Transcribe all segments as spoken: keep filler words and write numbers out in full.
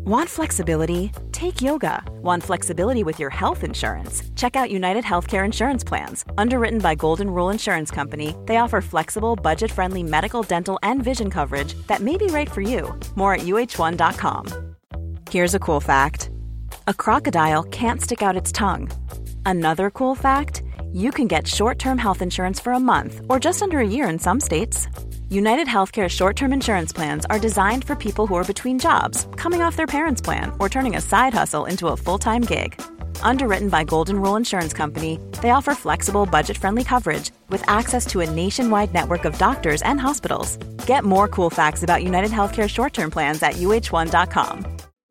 Want flexibility? Take yoga. Want flexibility with your health insurance? Check out United Healthcare Insurance Plans. Underwritten by Golden Rule Insurance Company, they offer flexible, budget-friendly medical, dental, and vision coverage that may be right for you. More at U H one dot com. Here's a cool fact. A crocodile can't stick out its tongue. Another cool fact, you can get short-term health insurance for a month or just under a year in some states. United Healthcare short-term insurance plans are designed for people who are between jobs, coming off their parents' plan, or turning a side hustle into a full-time gig. Underwritten by Golden Rule Insurance Company, they offer flexible, budget-friendly coverage with access to a nationwide network of doctors and hospitals. Get more cool facts about United Healthcare short-term plans at U H one dot com.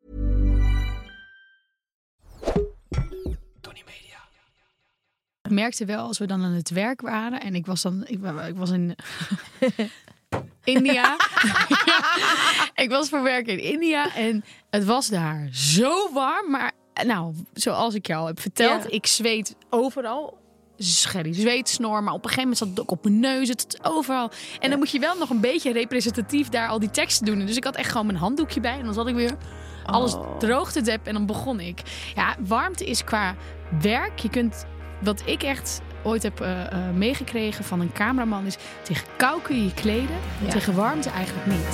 Ik merkte wel, als we dan aan het werk waren en ik was dan, ik, ik was in India. Ik was voor werk in India en het was daar zo warm, maar nou, zoals ik jou heb verteld, ja. Ik zweet overal. Scherry, zweet, snor, maar op een gegeven moment zat het ook op mijn neus, het overal. En ja. Dan moet je wel nog een beetje representatief daar al die teksten doen. Dus ik had echt gewoon mijn handdoekje bij en dan zat ik weer alles oh. droog te deppen en dan begon ik. Ja, warmte is qua werk. Je kunt, wat ik echt ooit heb uh, uh, meegekregen van een cameraman is, tegen kou kun je je kleden, ja. Tegen warmte eigenlijk niet.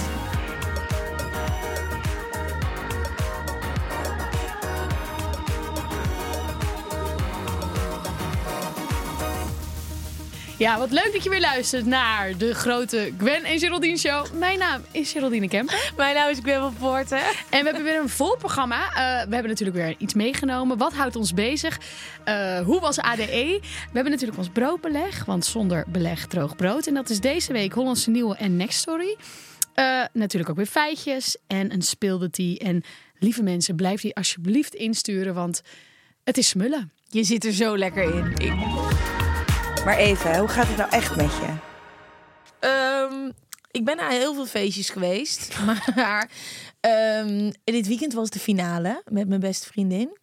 Ja, wat leuk dat je weer luistert naar de grote Gwen en Geraldine Show. Mijn naam is Geraldine Kemper. Mijn naam is Gwen van Poorten. En we hebben weer een vol programma. Uh, we hebben natuurlijk weer iets meegenomen. Wat houdt ons bezig? Uh, hoe was A D E? We hebben natuurlijk ons broodbeleg, want zonder beleg droog brood. En dat is deze week Hollandse Nieuwe en Next Story. Uh, natuurlijk ook weer feitjes en een speelde die. En lieve mensen, blijf die alsjeblieft insturen, want het is smullen. Je zit er zo lekker in. Ik... Maar even, hoe gaat het nou echt met je? Um, ik ben naar heel veel feestjes geweest. Maar um, dit weekend was de finale met mijn beste vriendin.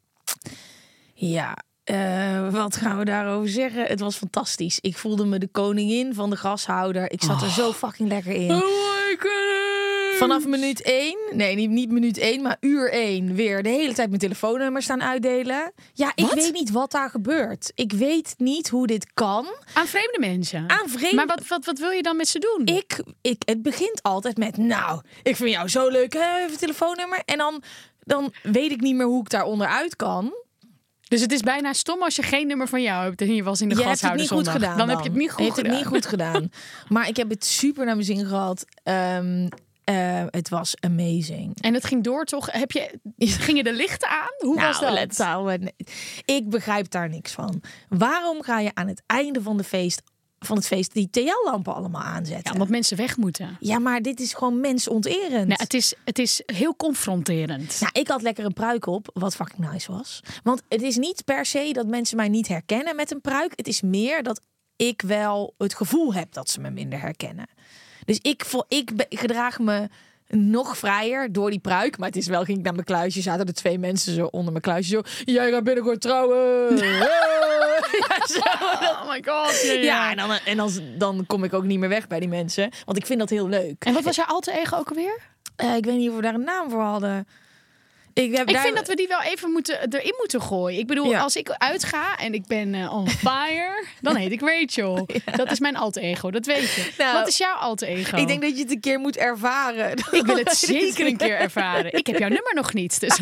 Ja, uh, wat gaan we daarover zeggen? Het was fantastisch. Ik voelde me de koningin van de gashouder. Ik zat oh. er zo fucking lekker in. Oh my god. Vanaf minuut één, nee, niet, niet minuut één, maar uur één weer de hele tijd mijn telefoonnummer staan uitdelen. Ja, ik wat? weet niet wat daar gebeurt. Ik weet niet hoe dit kan. Aan vreemde mensen? Aan vreemde... Maar wat, wat, wat wil je dan met ze doen? Ik, ik, het begint altijd met, nou, ik vind jou zo leuk, hè, even telefoonnummer. En dan, dan weet ik niet meer hoe ik daaronder uit kan. Dus het is bijna stom als je geen nummer van jou hebt en je was in de je gashouder hebt het niet goed gedaan. Dan, dan heb je het niet goed je hebt gedaan. het niet goed gedaan. Maar ik heb het super naar mijn zin gehad. Um, Uh, het was amazing. En het ging door toch? Heb je, gingen de lichten aan? Hoe nou, was dat? Let's houden. Ik begrijp daar niks van. Waarom ga je aan het einde van, de feest, van het feest die T L-lampen allemaal aanzetten? Ja, omdat mensen weg moeten. Ja, maar dit is gewoon mensonterend. Nou, het, is, het is heel confronterend. Nou, ik had lekker een pruik op, wat fucking nice was. Want het is niet per se dat mensen mij niet herkennen met een pruik. Het is meer dat ik wel het gevoel heb dat ze me minder herkennen. Dus ik, ik, ik gedraag me nog vrijer door die pruik. Maar het is wel, ging ik naar mijn kluisje, zaten er twee mensen zo onder mijn kluisje. Zo, jij gaat binnenkort trouwen. Ja, zo. Oh my god. Ja, ja. ja en, dan, en dan, dan kom ik ook niet meer weg bij die mensen. Want ik vind dat heel leuk. En wat was jouw alter ego ook alweer? Uh, ik weet niet of we daar een naam voor hadden. Ik, heb ik daar... vind dat we die wel even moeten, erin moeten gooien. Ik bedoel, ja. Als ik uitga en ik ben uh, on fire, dan heet ik Rachel. Ja. Dat is mijn alter ego, dat weet je. Nou, wat is jouw alter ego? Ik denk dat je het een keer moet ervaren. Ik wil het zeker een keer ervaren. Ik heb jouw nummer nog niet. Dus...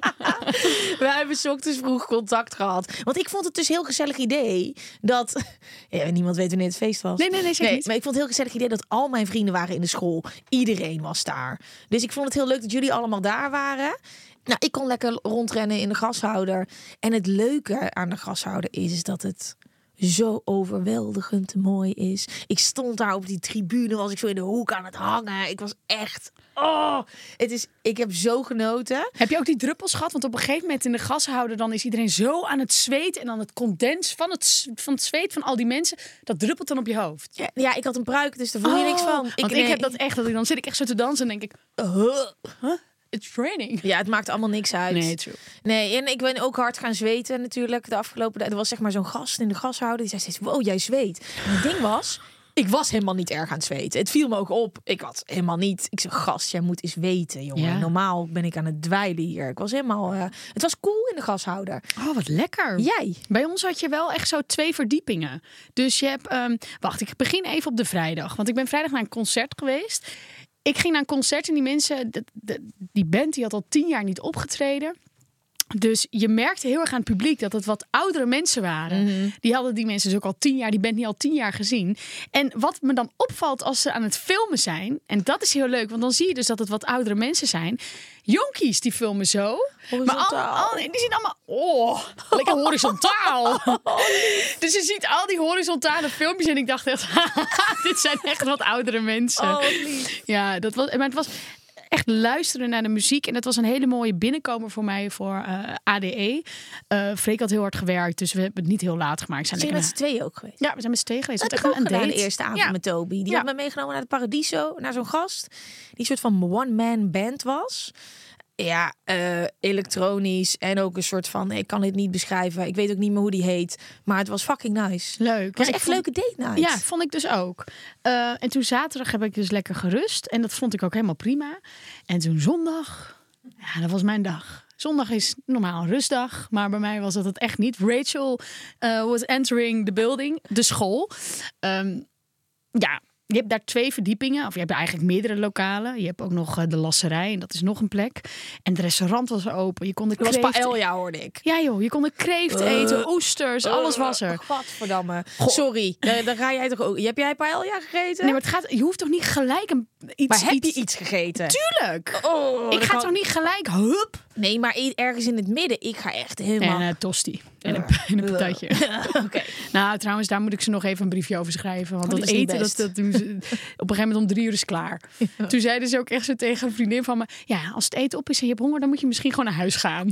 We hebben 's ochtends vroeg contact gehad. Want ik vond het dus een heel gezellig idee dat... Ja, niemand weet wanneer het feest was. Nee, nee, nee, zeker nee, niet. Maar ik vond het een heel gezellig idee dat al mijn vrienden waren in de school. Iedereen was daar. Dus ik vond het heel leuk dat jullie allemaal daar waren. Nou, ik kon lekker rondrennen in de gashouder. En het leuke aan de gashouder is, is dat het zo overweldigend mooi is. Ik stond daar op die tribune, was ik zo in de hoek aan het hangen. Ik was echt... Oh, het is, ik heb zo genoten. Heb je ook die druppels gehad? Want op een gegeven moment in de gashouder dan is iedereen zo aan het zweten. En dan het condens van het, van het zweet van al die mensen, dat druppelt dan op je hoofd. Ja, ja ik had een pruik, dus daar voel je oh, niks van. Ik, want nee, ik heb dat echt, dat ik, dan zit ik echt zo te dansen en denk ik... Uh, huh? It's raining. Ja, het maakt allemaal niks uit. Nee, true. Nee, en ik ben ook hard gaan zweten natuurlijk de afgelopen... Er was zeg maar zo'n gast in de gashouder. Die zei steeds, wow, jij zweet. En het ding was, Ik was helemaal niet erg aan het zweten. Het viel me ook op. Ik had helemaal niet... Ik zei, gast, jij moet eens weten, jongen. Ja. Normaal ben ik aan het dweilen hier. Ik was helemaal... Uh, het was cool in de gashouder. Oh, wat lekker. Jij? Bij ons had je wel echt zo twee verdiepingen. Dus je hebt... Um, wacht, ik begin even op de vrijdag. Want ik ben vrijdag naar een concert geweest. Ik ging naar een concert en die mensen... De, de, die band die had al tien jaar niet opgetreden. Dus je merkte heel erg aan het publiek dat het wat oudere mensen waren. Mm-hmm. Die hadden die mensen dus ook al tien jaar, die band niet al tien jaar gezien. En wat me dan opvalt als ze aan het filmen zijn, en dat is heel leuk, want dan zie je dus dat het wat oudere mensen zijn. Jonkies die filmen zo. Horizontaal. Maar al, al, die zien allemaal, oh, lekker horizontaal. Dus je ziet al die horizontale filmpjes en ik dacht echt, dit zijn echt wat oudere mensen. Oh, wat lief. Ja, dat was, maar het was... echt luisteren naar de muziek. En dat was een hele mooie binnenkomer voor mij voor uh, A D E. Uh, Freek had heel hard gewerkt, dus we hebben het niet heel laat gemaakt. Zijn we met z'n tweeën ook geweest? Ja, we zijn met z'n tweeën geweest. Dat echt heb ik ook een gedaan date. de eerste avond Ja. met Toby. Die Ja. had me meegenomen naar het Paradiso, naar zo'n gast. Die soort van one-man band was. Ja, uh, elektronisch en ook een soort van... Ik kan dit niet beschrijven. Ik weet ook niet meer hoe die heet. Maar het was fucking nice. Leuk. Het was Ja, echt vond... leuke date night. Ja, vond ik dus ook. Uh, en toen zaterdag heb ik dus lekker gerust. En dat vond ik ook helemaal prima. En toen zondag... Ja, dat was mijn dag. Zondag is normaal een rustdag. Maar bij mij was dat het echt niet. Rachel uh, was entering the building. De school. Um, ja... Je hebt daar twee verdiepingen, of je hebt eigenlijk meerdere lokalen. Je hebt ook nog uh, de lasserij en dat is nog een plek. En het restaurant was open. Je kon de kreeft... kreeft... was paella, hoorde ik. Ja joh, je kon de kreeft uh, eten, oesters, uh, alles was er. Gadverdamme. Sorry, daar, daar ga jij toch ook... Heb jij paella gegeten? Nee, maar het gaat... Je hoeft toch niet gelijk een, iets... Maar heb iets... je iets gegeten? Tuurlijk! Oh, ik ga kan... toch niet gelijk, hup! Nee, maar ergens in het midden. Ik ga echt helemaal... En een uh, tosti. En een, en een patatje. Oké. Okay. Nou, trouwens, daar moet ik ze nog even een briefje over schrijven. Want oh, dat eten, dat, dat doen ze... op een gegeven moment om drie uur is klaar. Ja. Toen zeiden ze ook echt zo tegen een vriendin van me... Ja, als het eten op is en je hebt honger, dan moet je misschien gewoon naar huis gaan.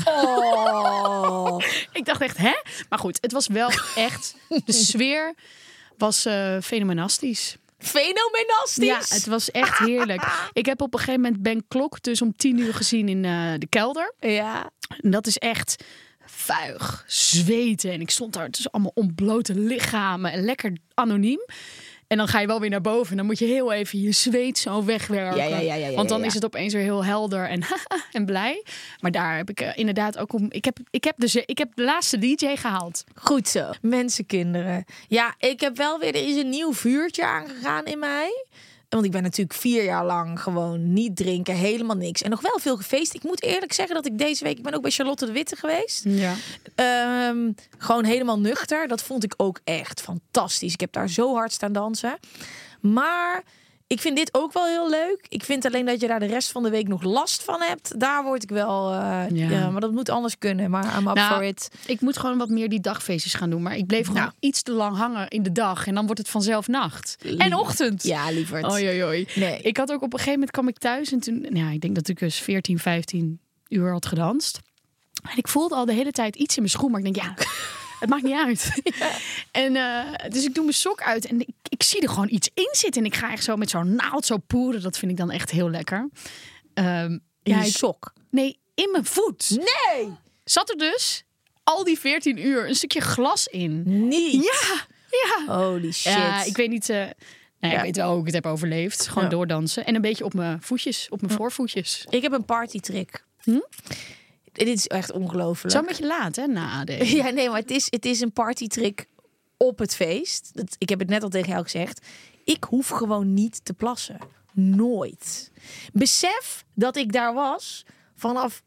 Oh. Ik dacht echt, hè? Maar goed, het was wel echt... De sfeer was uh, fenomenastisch. Fenomenastisch? Ja, het was echt heerlijk. Ik heb op een gegeven moment Ben Klok dus om tien uur gezien in uh, de kelder. Ja. En dat is echt... vuig, zweten. En ik stond daar tussen allemaal ontblote lichamen en lekker anoniem. En dan ga je wel weer naar boven. En dan moet je heel even je zweet zo wegwerken. Ja, ja, ja, ja, ja, Want dan ja, ja. is het opeens weer heel helder en, en blij. Maar daar heb ik uh, inderdaad ook om. Ik heb, ik, heb dus, ik heb de laatste D J gehaald. Goed zo. Mensenkinderen. Ja, ik heb wel weer... Er is een nieuw vuurtje aangegaan in mij. Want ik ben natuurlijk vier jaar lang gewoon niet drinken, helemaal niks. En nog wel veel gefeest. Ik moet eerlijk zeggen dat ik deze week... Ik ben ook bij Charlotte de Witte geweest. Ja. Um, gewoon helemaal nuchter. Dat vond ik ook echt fantastisch. Ik heb daar zo hard staan dansen. Maar ik vind dit ook wel heel leuk. Ik vind alleen dat je daar de rest van de week nog last van hebt. Daar word ik wel... Uh, ja. ja, maar dat moet anders kunnen. Maar I'm up nou, for it. Ik moet gewoon wat meer die dagfeestjes gaan doen. Maar ik bleef gewoon nou. iets te lang hangen in de dag. En dan wordt het vanzelf nacht. Lief. En ochtend. Ja, lieverd. Oei, oei, oei. Nee. Ik had ook op een gegeven moment kwam ik thuis. En toen, nou, ik denk dat ik dus veertien, vijftien uur had gedanst. En ik voelde al de hele tijd iets in mijn schoen. Maar ik denk, ja... Het maakt niet uit. Ja. En uh, dus ik doe mijn sok uit en ik, ik zie er gewoon iets in zitten. En ik ga echt zo met zo'n naald zo poeren. Dat vind ik dan echt heel lekker. Um, in ja, je ik, sok? Nee, in mijn voet. Nee! Zat er dus al die veertien uur een stukje glas in. Niet? Ja, ja. Holy shit. Ja, ik weet niet... Uh, nou, ja, ja. Ik weet wel hoe ik het heb overleefd. Gewoon ja. doordansen. En een beetje op mijn voetjes, op mijn ja. voorvoetjes. Ik heb een partytrick. Hm? Dit is echt ongelooflijk. Zo een beetje laat, hè, na A D E. Ja, nee, maar het is, het is een partytrick op het feest. Dat, ik heb het net al tegen jou gezegd. Ik hoef gewoon niet te plassen. Nooit. Besef dat ik daar was vanaf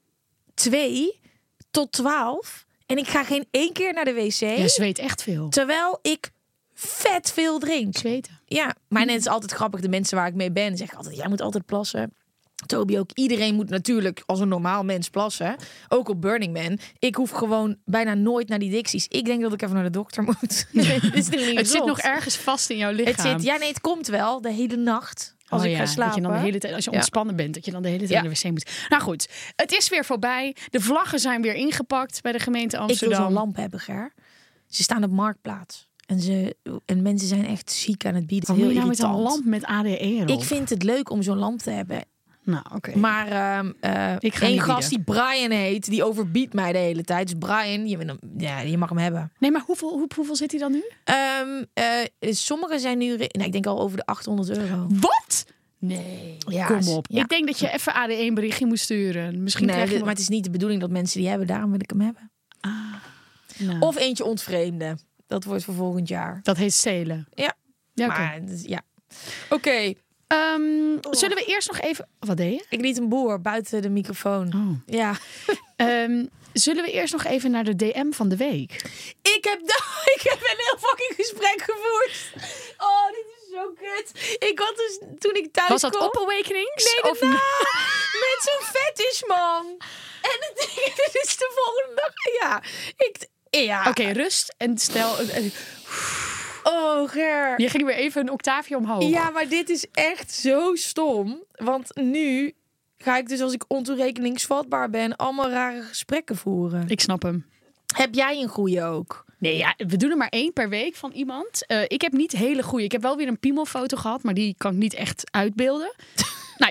twee tot twaalf. En ik ga geen één keer naar de wc. Je zweet echt veel. Terwijl ik vet veel drink. Zweten. Ja, maar net is altijd grappig. De mensen waar ik mee ben zeggen altijd, jij moet altijd plassen. Toby ook. Iedereen moet natuurlijk als een normaal mens plassen. Ook op Burning Man. Ik hoef gewoon bijna nooit naar die dicties. Ik denk dat ik even naar de dokter moet. Ja. Het is niet het zit nog ergens vast in jouw lichaam. Het zit, ja, nee, het komt wel de hele nacht. Als oh ik ja, ga slapen. Dat je dan de hele tijd, als je ontspannen ja. bent, dat je dan de hele tijd ja. naar de wc moet. Nou goed, het is weer voorbij. De vlaggen zijn weer ingepakt bij de gemeente Amsterdam. Ik wil zo'n lamp hebben, Ger. Ze staan op Marktplaats. En, ze, en mensen zijn echt ziek aan het bieden. Wat heel moet je nou irritant. met een lamp met A D E erop? Ik vind het leuk om zo'n lamp te hebben. Nou, oké. Okay. Maar uh, uh, ik ga één gast die Brian heet, die overbiedt mij de hele tijd. Dus Brian, je, ja, je mag hem hebben. Nee, maar hoeveel, hoe, hoeveel zit hij dan nu? Um, uh, sommige zijn nu, nou, ik denk al over de achthonderd euro. Wat? Nee, ja, kom op. Ja. Ik denk dat je even A D één berichtje moet sturen. Misschien nee, krijg je maar nog... het is niet de bedoeling dat mensen die hebben, daarom wil ik hem hebben. Ah, nou. Of eentje ontvreemden. Dat wordt voor volgend jaar. Dat heet stelen. Ja. Ja, maar, dus, ja. Oké. Okay. Um, oh. Zullen we eerst nog even... Wat deed je? Ik liet een boer buiten de microfoon. Oh. Ja. um, zullen we eerst nog even naar de D M van de week? Ik heb, ik heb een heel fucking gesprek gevoerd. Oh, dit is zo kut. Ik had dus, toen ik thuis Was dat kom, op Awakenings? Nee, of daarna, met zo'n fetish, man. En het ding, dit is de volgende dag. Ja. Ik... Ja. Oké, okay, rust en stel... Oh, Ger. Je ging weer even een octaafje omhoog. Ja, maar dit is echt zo stom. Want nu ga ik dus, als ik ontoerekeningsvatbaar ben, allemaal rare gesprekken voeren. Ik snap hem. Heb jij een goeie ook? Nee, ja, we doen er maar één per week van iemand. Uh, ik heb niet hele goeie. Ik heb wel weer een piemelfoto gehad, maar die kan ik niet echt uitbeelden. Nou,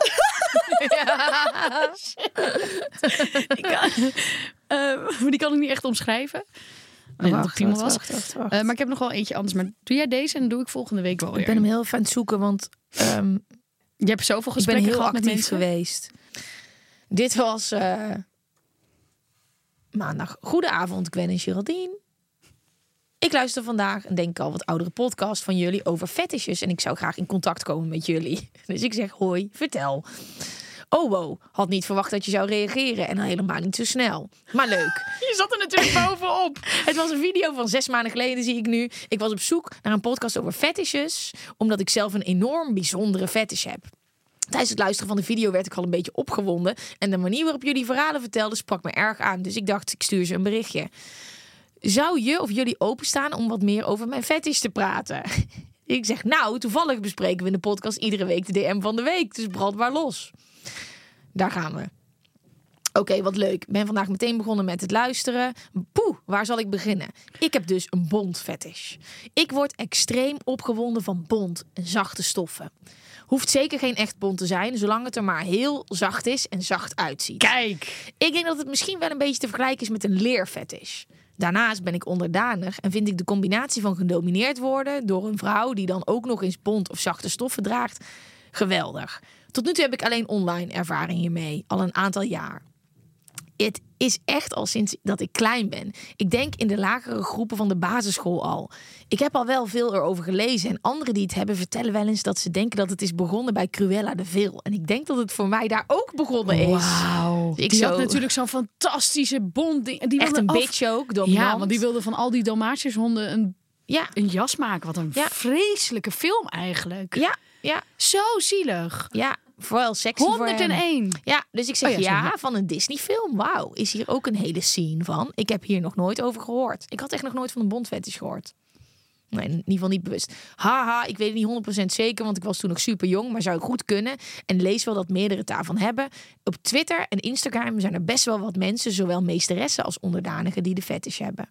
ja. die, kan, uh, die kan ik niet echt omschrijven. Nee, wacht, dat piemel was. Wacht, wacht, wacht. Uh, maar ik heb nog wel eentje anders. Maar doe jij deze en dan doe ik volgende week wel weer. Ik ben hem heel even aan het zoeken, want um, je hebt zoveel gesprekken ik ben heel gehad actief met mensen geweest. Dit was uh, maandag. Goedenavond, Gwen en Geraldine. Ik luister vandaag een denk al wat oudere podcast van jullie over fetishes en ik zou graag in contact komen met jullie. Dus ik zeg hoi, vertel. Oh wow, had niet verwacht dat je zou reageren en helemaal niet zo snel. Maar leuk. Je zat er natuurlijk bovenop. Het was een video van zes maanden geleden, zie ik nu. Ik was op zoek naar een podcast over fetishes, omdat ik zelf een enorm bijzondere fetish heb. Tijdens het luisteren van de video werd ik al een beetje opgewonden en de manier waarop jullie verhalen vertelden sprak me erg aan. Dus ik dacht, ik stuur ze een berichtje. Zou je of jullie openstaan om wat meer over mijn fetish te praten? Ik zeg, nou, toevallig bespreken we in de podcast iedere week de D M van de week. Dus brand maar los. Daar gaan we. Oké, okay, wat leuk. Ik ben vandaag meteen begonnen met het luisteren. Poeh, waar zal ik beginnen? Ik heb dus een bont-fetish. Ik word extreem opgewonden van bont en zachte stoffen. Hoeft zeker geen echt bont te zijn, zolang het er maar heel zacht is en zacht uitziet. Kijk! Ik denk dat het misschien wel een beetje te vergelijken is met een leerfetish. Daarnaast ben ik onderdanig en vind ik de combinatie van gedomineerd worden door een vrouw die dan ook nog eens bont of zachte stoffen draagt geweldig. Tot nu toe heb ik alleen online ervaring hiermee, al een aantal jaar. Het is echt al sinds dat ik klein ben. Ik denk in de lagere groepen van de basisschool al. Ik heb al wel veel erover gelezen en anderen die het hebben vertellen wel eens dat ze denken dat het is begonnen bij Cruella de Vil. En ik denk dat het voor mij daar ook begonnen is. Wauw. Dus ik die zo... had natuurlijk zo'n fantastische bont. Die, die echt een af... bitch ook, dominant. Ja, want die wilde van al die Dalmatiërshonden een, ja. een jas maken. Wat een ja. vreselijke film eigenlijk. Ja, ja. Zo zielig. Ja. Vooral sexy honderdéén. Ja, dus ik zeg oh ja, ja, ja van een Disney-film. Wauw, is hier ook een hele scene van. Ik heb hier nog nooit over gehoord. Ik had echt nog nooit van een bondfetish gehoord. Nee, in ieder geval niet bewust. Haha, ik weet het niet honderd procent zeker, want ik was toen nog super jong, maar zou ik goed kunnen. En lees wel dat meerdere het daarvan hebben. Op Twitter en Instagram zijn er best wel wat mensen, zowel meesteressen als onderdanigen, die de fetish hebben.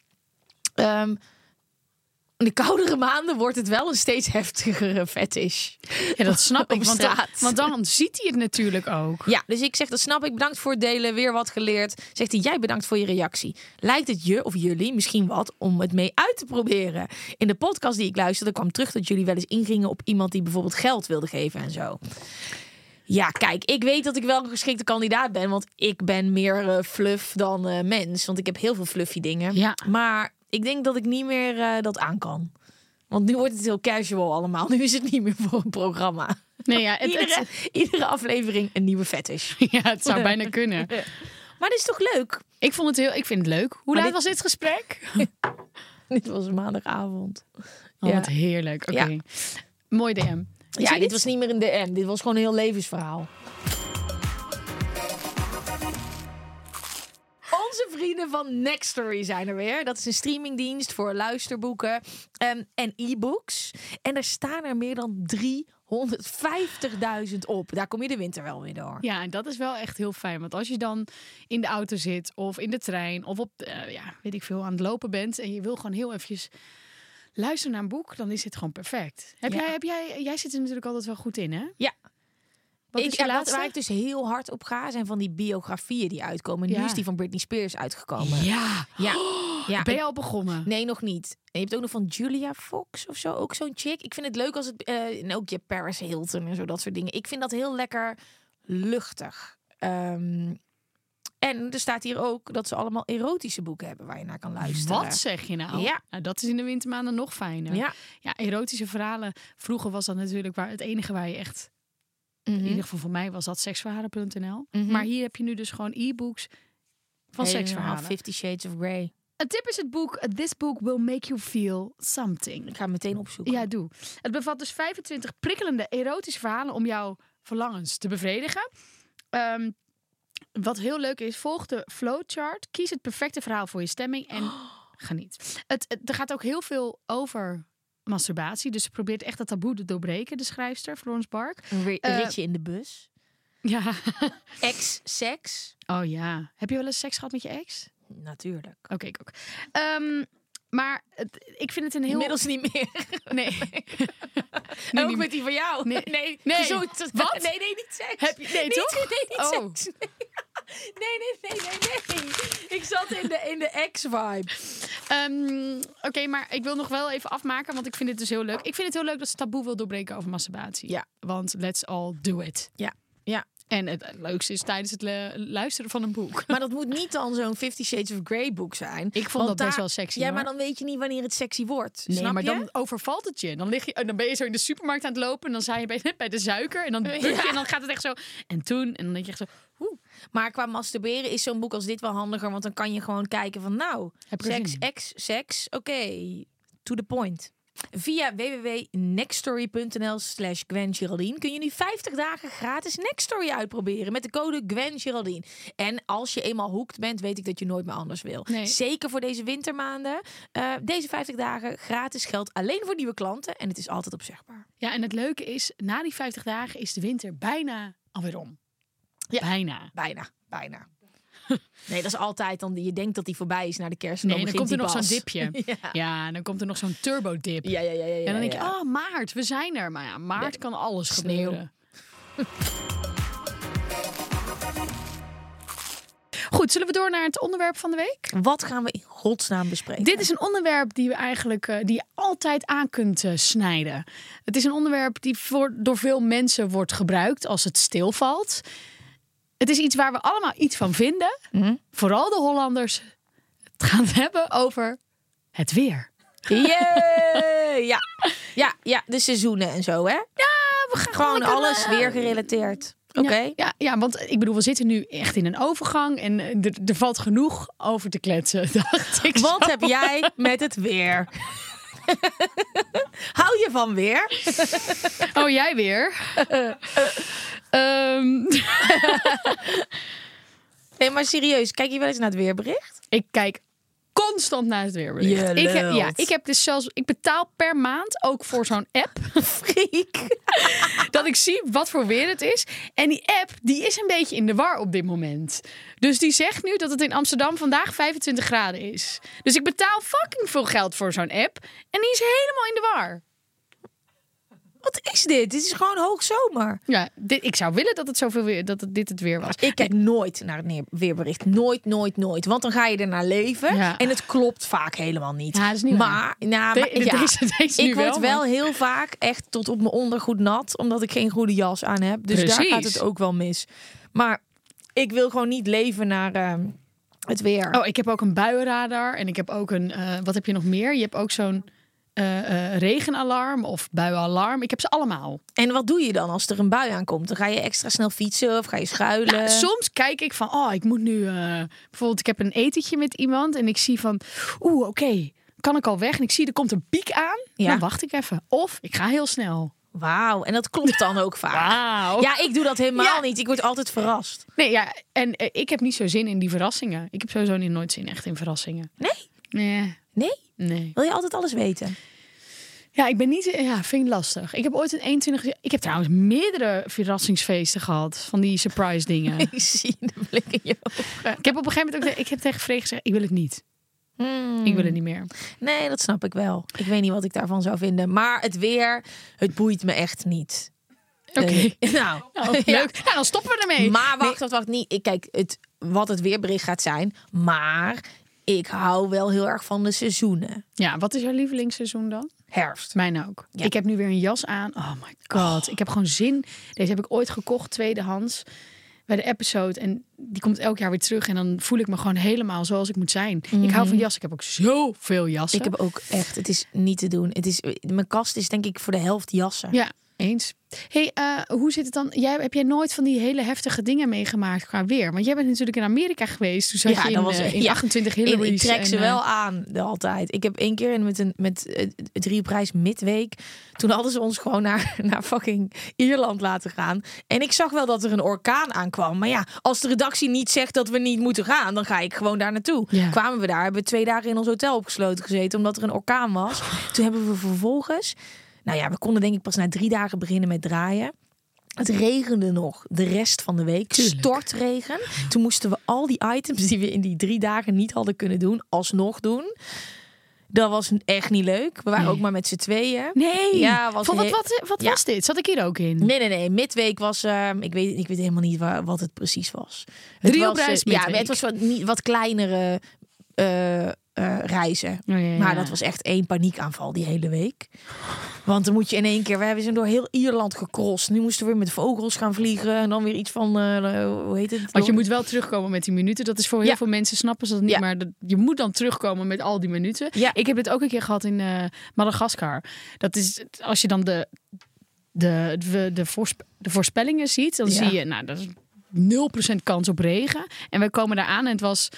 Um, In de koudere maanden wordt het wel een steeds heftigere fetish. Ja, dat snap ik. Want dan, straat. want dan ziet hij het natuurlijk ook. Ja, dus ik zeg, dat snap ik. Bedankt voor het delen. Weer wat geleerd. Zegt hij, jij bedankt voor je reactie. Lijkt het je of jullie misschien wat om het mee uit te proberen? In de podcast die ik luisterde kwam terug dat jullie wel eens ingingen op iemand die bijvoorbeeld geld wilde geven en zo. Ja, kijk, ik weet dat ik wel een geschikte kandidaat ben. Want ik ben meer uh, fluff dan uh, mens. Want ik heb heel veel fluffy dingen. Ja. Maar ik denk dat ik niet meer uh, dat aan kan. Want nu wordt het heel casual allemaal. Nu is het niet meer voor een programma. Nee, ja, het, iedere, het... iedere aflevering een nieuwe fetish. Ja, het zou bijna kunnen. Maar dit is toch leuk? Ik vond het heel, ik vind het leuk. Hoe laat dit... was dit gesprek? Dit was een maandagavond. Oh, ja. wat heerlijk. Oké. Okay. Ja. Mooi D M. Ja, dit iets? was niet meer een D M. Dit was gewoon een heel levensverhaal. Onze vrienden van Nextory zijn er weer. Dat is een streamingdienst voor luisterboeken um, en e-books. En er staan er meer dan driehonderdvijftigduizend op. Daar kom je de winter wel weer door. Ja, en dat is wel echt heel fijn. Want als je dan in de auto zit of in de trein of op, uh, ja, weet ik veel, aan het lopen bent en je wil gewoon heel eventjes luisteren naar een boek, dan is het gewoon perfect. Heb ja. jij, heb jij, jij zit er natuurlijk altijd wel goed in, hè? Ja. Wat ik, is je ja, wat, laatste? waar ik dus heel hard op ga, zijn van die biografieën die uitkomen. Ja. Nu is die van Britney Spears uitgekomen. Ja. Ja. ja. Ben je al begonnen? Nee, nog niet. En je hebt ook nog van Julia Fox of zo, ook zo'n chick. Ik vind het leuk als het... Uh, en ook je Paris Hilton en zo, dat soort dingen. Ik vind dat heel lekker luchtig. Um, en er staat hier ook dat ze allemaal erotische boeken hebben waar je naar kan luisteren. Wat zeg je nou? Ja. Nou, dat is in de wintermaanden nog fijner. Ja. Ja, erotische verhalen. Vroeger was dat natuurlijk waar het enige waar je echt... Mm-hmm. In ieder geval voor mij was dat seksverhalen punt n l. Mm-hmm. Maar hier heb je nu dus gewoon e-books van Helemaal seksverhalen. Fifty Shades of Grey. Een tip is het boek This Book Will Make You Feel Something. Ik ga hem meteen opzoeken. Ja, doe. Het bevat dus vijfentwintig prikkelende erotische verhalen om jouw verlangens te bevredigen. Um, wat heel leuk is, volg de flowchart. Kies het perfecte verhaal voor je stemming en oh. geniet. Het, het, er gaat ook heel veel over masturbatie. Dus ze probeert echt dat taboe te doorbreken, de schrijfster Florence Bark. Een ri- uh, ritje in de bus. Ja. Ex-seks. Oh ja. Heb je wel eens seks gehad met je ex? Natuurlijk. Oké, okay, ik ook. Um, maar het, ik vind het een heel... Inmiddels niet meer. Nee. nee ook niet... met die van jou. Nee. Nee. nee. Gezond. Wat? Nee, nee, niet seks. Heb je... Nee, niet, toch? Nee, niet oh. seks. Nee, nee, nee, nee, nee. Ik zat in de, in de ex-vibe. Um, Oké, okay, maar ik wil nog wel even afmaken, want ik vind het dus heel leuk. Ik vind het heel leuk dat ze taboe wil doorbreken over masturbatie. Ja. Want let's all do it. Ja. Ja. En het leukste is tijdens het le- luisteren van een boek. Maar dat moet niet dan zo'n Fifty Shades of Grey boek zijn. Ik vond dat daar, best wel sexy. Ja, hoor. maar dan weet je niet wanneer het sexy wordt. Nee, Snap maar je? dan overvalt het je. Dan, lig je. dan ben je zo in de supermarkt aan het lopen. En dan sta je bij, bij de suiker. En dan buk je. Ja. En dan gaat het echt zo. En toen. En dan denk je echt zo. Oeh. Maar qua masturberen is zo'n boek als dit wel handiger. Want dan kan je gewoon kijken van nou. Seks, ex, seks. Oké. Okay. To the point. Via w w w punt nextstory punt n l slash Gwen Geraldine kun je nu vijftig dagen gratis Nextstory uitproberen met de code Gwen Geraldine. En als je eenmaal hooked bent, weet ik dat je nooit meer anders wil. Nee. Zeker voor deze wintermaanden. Uh, deze vijftig dagen gratis geldt alleen voor nieuwe klanten en het is altijd opzegbaar. Ja, en het leuke is, na die vijftig dagen is de winter bijna alweer om. Ja, bijna. Bijna, bijna. Nee, dat is altijd dan je denkt dat die voorbij is naar de kerst. En nee, dan, dan komt er nog pas. zo'n dipje. ja. ja, dan komt er nog zo'n turbo-dip. Ja, ja, ja, ja, ja, en dan denk je, ja. oh, maart, we zijn er. Maar ja, maart nee. kan alles Sneeuw. gebeuren. Goed, zullen we door naar het onderwerp van de week? Wat gaan we in godsnaam bespreken? Dit is een onderwerp die we eigenlijk uh, die je altijd aan kunt uh, snijden. Het is een onderwerp die voor, door veel mensen wordt gebruikt als het stilvalt. Het is iets waar we allemaal iets van vinden. Mm-hmm. Vooral de Hollanders. Het gaan hebben over het weer. Yeah! ja. Ja, ja, de seizoenen en zo, hè? Ja, we gaan gewoon lekker, alles uh, weer gerelateerd. Oké. Okay. Ja, ja, ja, want ik bedoel, we zitten nu echt in een overgang en er, er valt genoeg over te kletsen, dacht ik. Wat zo. heb jij met het weer? Hou je van weer? Oh, jij weer? um. Nee, maar serieus, kijk je wel eens naar het weerbericht? Ik kijk constant naar het weerbericht. Je ik heb, ja, ik heb dus zelfs, ik betaal per maand ook voor zo'n app. Freak. Dat ik zie wat voor weer het is. En die app, die is een beetje in de war op dit moment. Dus die zegt nu dat het in Amsterdam vandaag vijfentwintig graden is. Dus ik betaal fucking veel geld voor zo'n app. En die is helemaal in de war. Wat is dit? Dit is gewoon hoogzomer. Ja, dit, ik zou willen dat het zoveel weer, dat het, dit het weer was. Ik kijk nooit naar het weerbericht. Nooit, nooit, nooit. Want dan ga je er naar leven. Ja. En het klopt vaak helemaal niet. Ja, dat is niet maar, nou, de, maar de, ja, deze, deze ik word wel, wel maar... heel vaak echt tot op mijn ondergoed nat. Omdat ik geen goede jas aan heb. Dus Precies. Daar gaat het ook wel mis. Maar ik wil gewoon niet leven naar uh, het weer. Oh, ik heb ook een buienradar. En ik heb ook een... Uh, wat heb je nog meer? Je hebt ook zo'n... Uh, uh, regenalarm of buienalarm. Ik heb ze allemaal. En wat doe je dan als er een bui aankomt? Dan ga je extra snel fietsen of ga je schuilen? Nou, soms kijk ik van, oh, ik moet nu... Uh, bijvoorbeeld, ik heb een etentje met iemand en ik zie van, oeh, oké, okay, kan ik al weg? En ik zie, er komt een piek aan. Ja. Dan wacht ik even. Of ik ga heel snel. Wauw, en dat klopt dan ook vaak. Wauw. Ja, ik doe dat helemaal ja. niet. Ik word altijd verrast. Nee, ja, en uh, ik heb niet zo zin in die verrassingen. Ik heb sowieso niet nooit zin echt in verrassingen. Nee? Nee. Nee? Nee. Wil je altijd alles weten? Ja, ik ben niet... Ja, vind ik lastig. Ik heb ooit een eenentwintig... Ik heb trouwens meerdere verrassingsfeesten gehad. Van die surprise dingen. Ik zie de blik in je ogen. Ik heb op een gegeven moment ook... Ik heb tegen Freek gezegd, ik wil het niet. Hmm. Ik wil het niet meer. Nee, dat snap ik wel. Ik weet niet wat ik daarvan zou vinden. Maar het weer, het boeit me echt niet. Oké. Okay. Uh, nou, nou leuk. Ja. Nou, dan stoppen we ermee. Maar wacht, wacht, wacht. Niet. Kijk, het, wat het weerbericht gaat zijn. Maar ik hou wel heel erg van de seizoenen. Ja, wat is jouw lievelingsseizoen dan? Herfst. Mijn ook. Ja. Ik heb nu weer een jas aan. Oh my god. Oh. Ik heb gewoon zin. Deze heb ik ooit gekocht, tweedehands. Bij de episode. En die komt elk jaar weer terug. En dan voel ik me gewoon helemaal zoals ik moet zijn. Mm-hmm. Ik hou van jassen. Ik heb ook zoveel jassen. Ik heb ook echt, het is niet te doen. Het is, mijn kast is denk ik voor de helft jassen. Ja, eens. Hey, uh, hoe zit het dan? Jij, heb jij nooit van die hele heftige dingen meegemaakt qua weer? Want jij bent natuurlijk in Amerika geweest. Toen zat ja, je in, dat was, uh, in ja, achtentwintig Hillary's. Ik trek en, ze uh, wel aan, de altijd. Ik heb één keer met een met uh, drie prijs midweek. Toen hadden ze ons gewoon naar, naar fucking Ierland laten gaan. En ik zag wel dat er een orkaan aankwam. Maar ja, als de redactie niet zegt dat we niet moeten gaan, dan ga ik gewoon daar naartoe. Ja. Kwamen we daar, hebben we twee dagen in ons hotel opgesloten gezeten, omdat er een orkaan was. Toen hebben we vervolgens... Nou ja, we konden denk ik pas na drie dagen beginnen met draaien. Het regende nog de rest van de week. Tuurlijk. Stortregen. Toen moesten we al die items die we in die drie dagen niet hadden kunnen doen, alsnog doen. Dat was echt niet leuk. We waren nee. ook maar met z'n tweeën. Nee. Ja, was Van, wat wat, wat ja. was dit? Zat ik hier ook in? Nee, nee, nee. Midweek was... Uh, ik, weet, ik weet helemaal niet waar, wat het precies was. Drie op reis uh, Ja, het was wat, niet, wat kleinere... Uh, Uh, reizen. Oh, ja, ja. Maar dat was echt één paniekaanval die hele week. Want dan moet je in één keer... We zijn door heel Ierland gecrossed. Nu moesten we weer met vogels gaan vliegen. En dan weer iets van... Uh, hoe heet het? Want je moet wel terugkomen met die minuten. Dat is voor heel ja. veel mensen snappen ze dat niet. Ja. Maar dat, je moet dan terugkomen met al die minuten. Ja. Ik heb dit ook een keer gehad in uh, Madagaskar. Dat is... Als je dan de, de, de, de, voorspe, de voorspellingen ziet... Dan ja. zie je... Nou, dat is nul procent kans op regen. En wij komen daar aan en het was...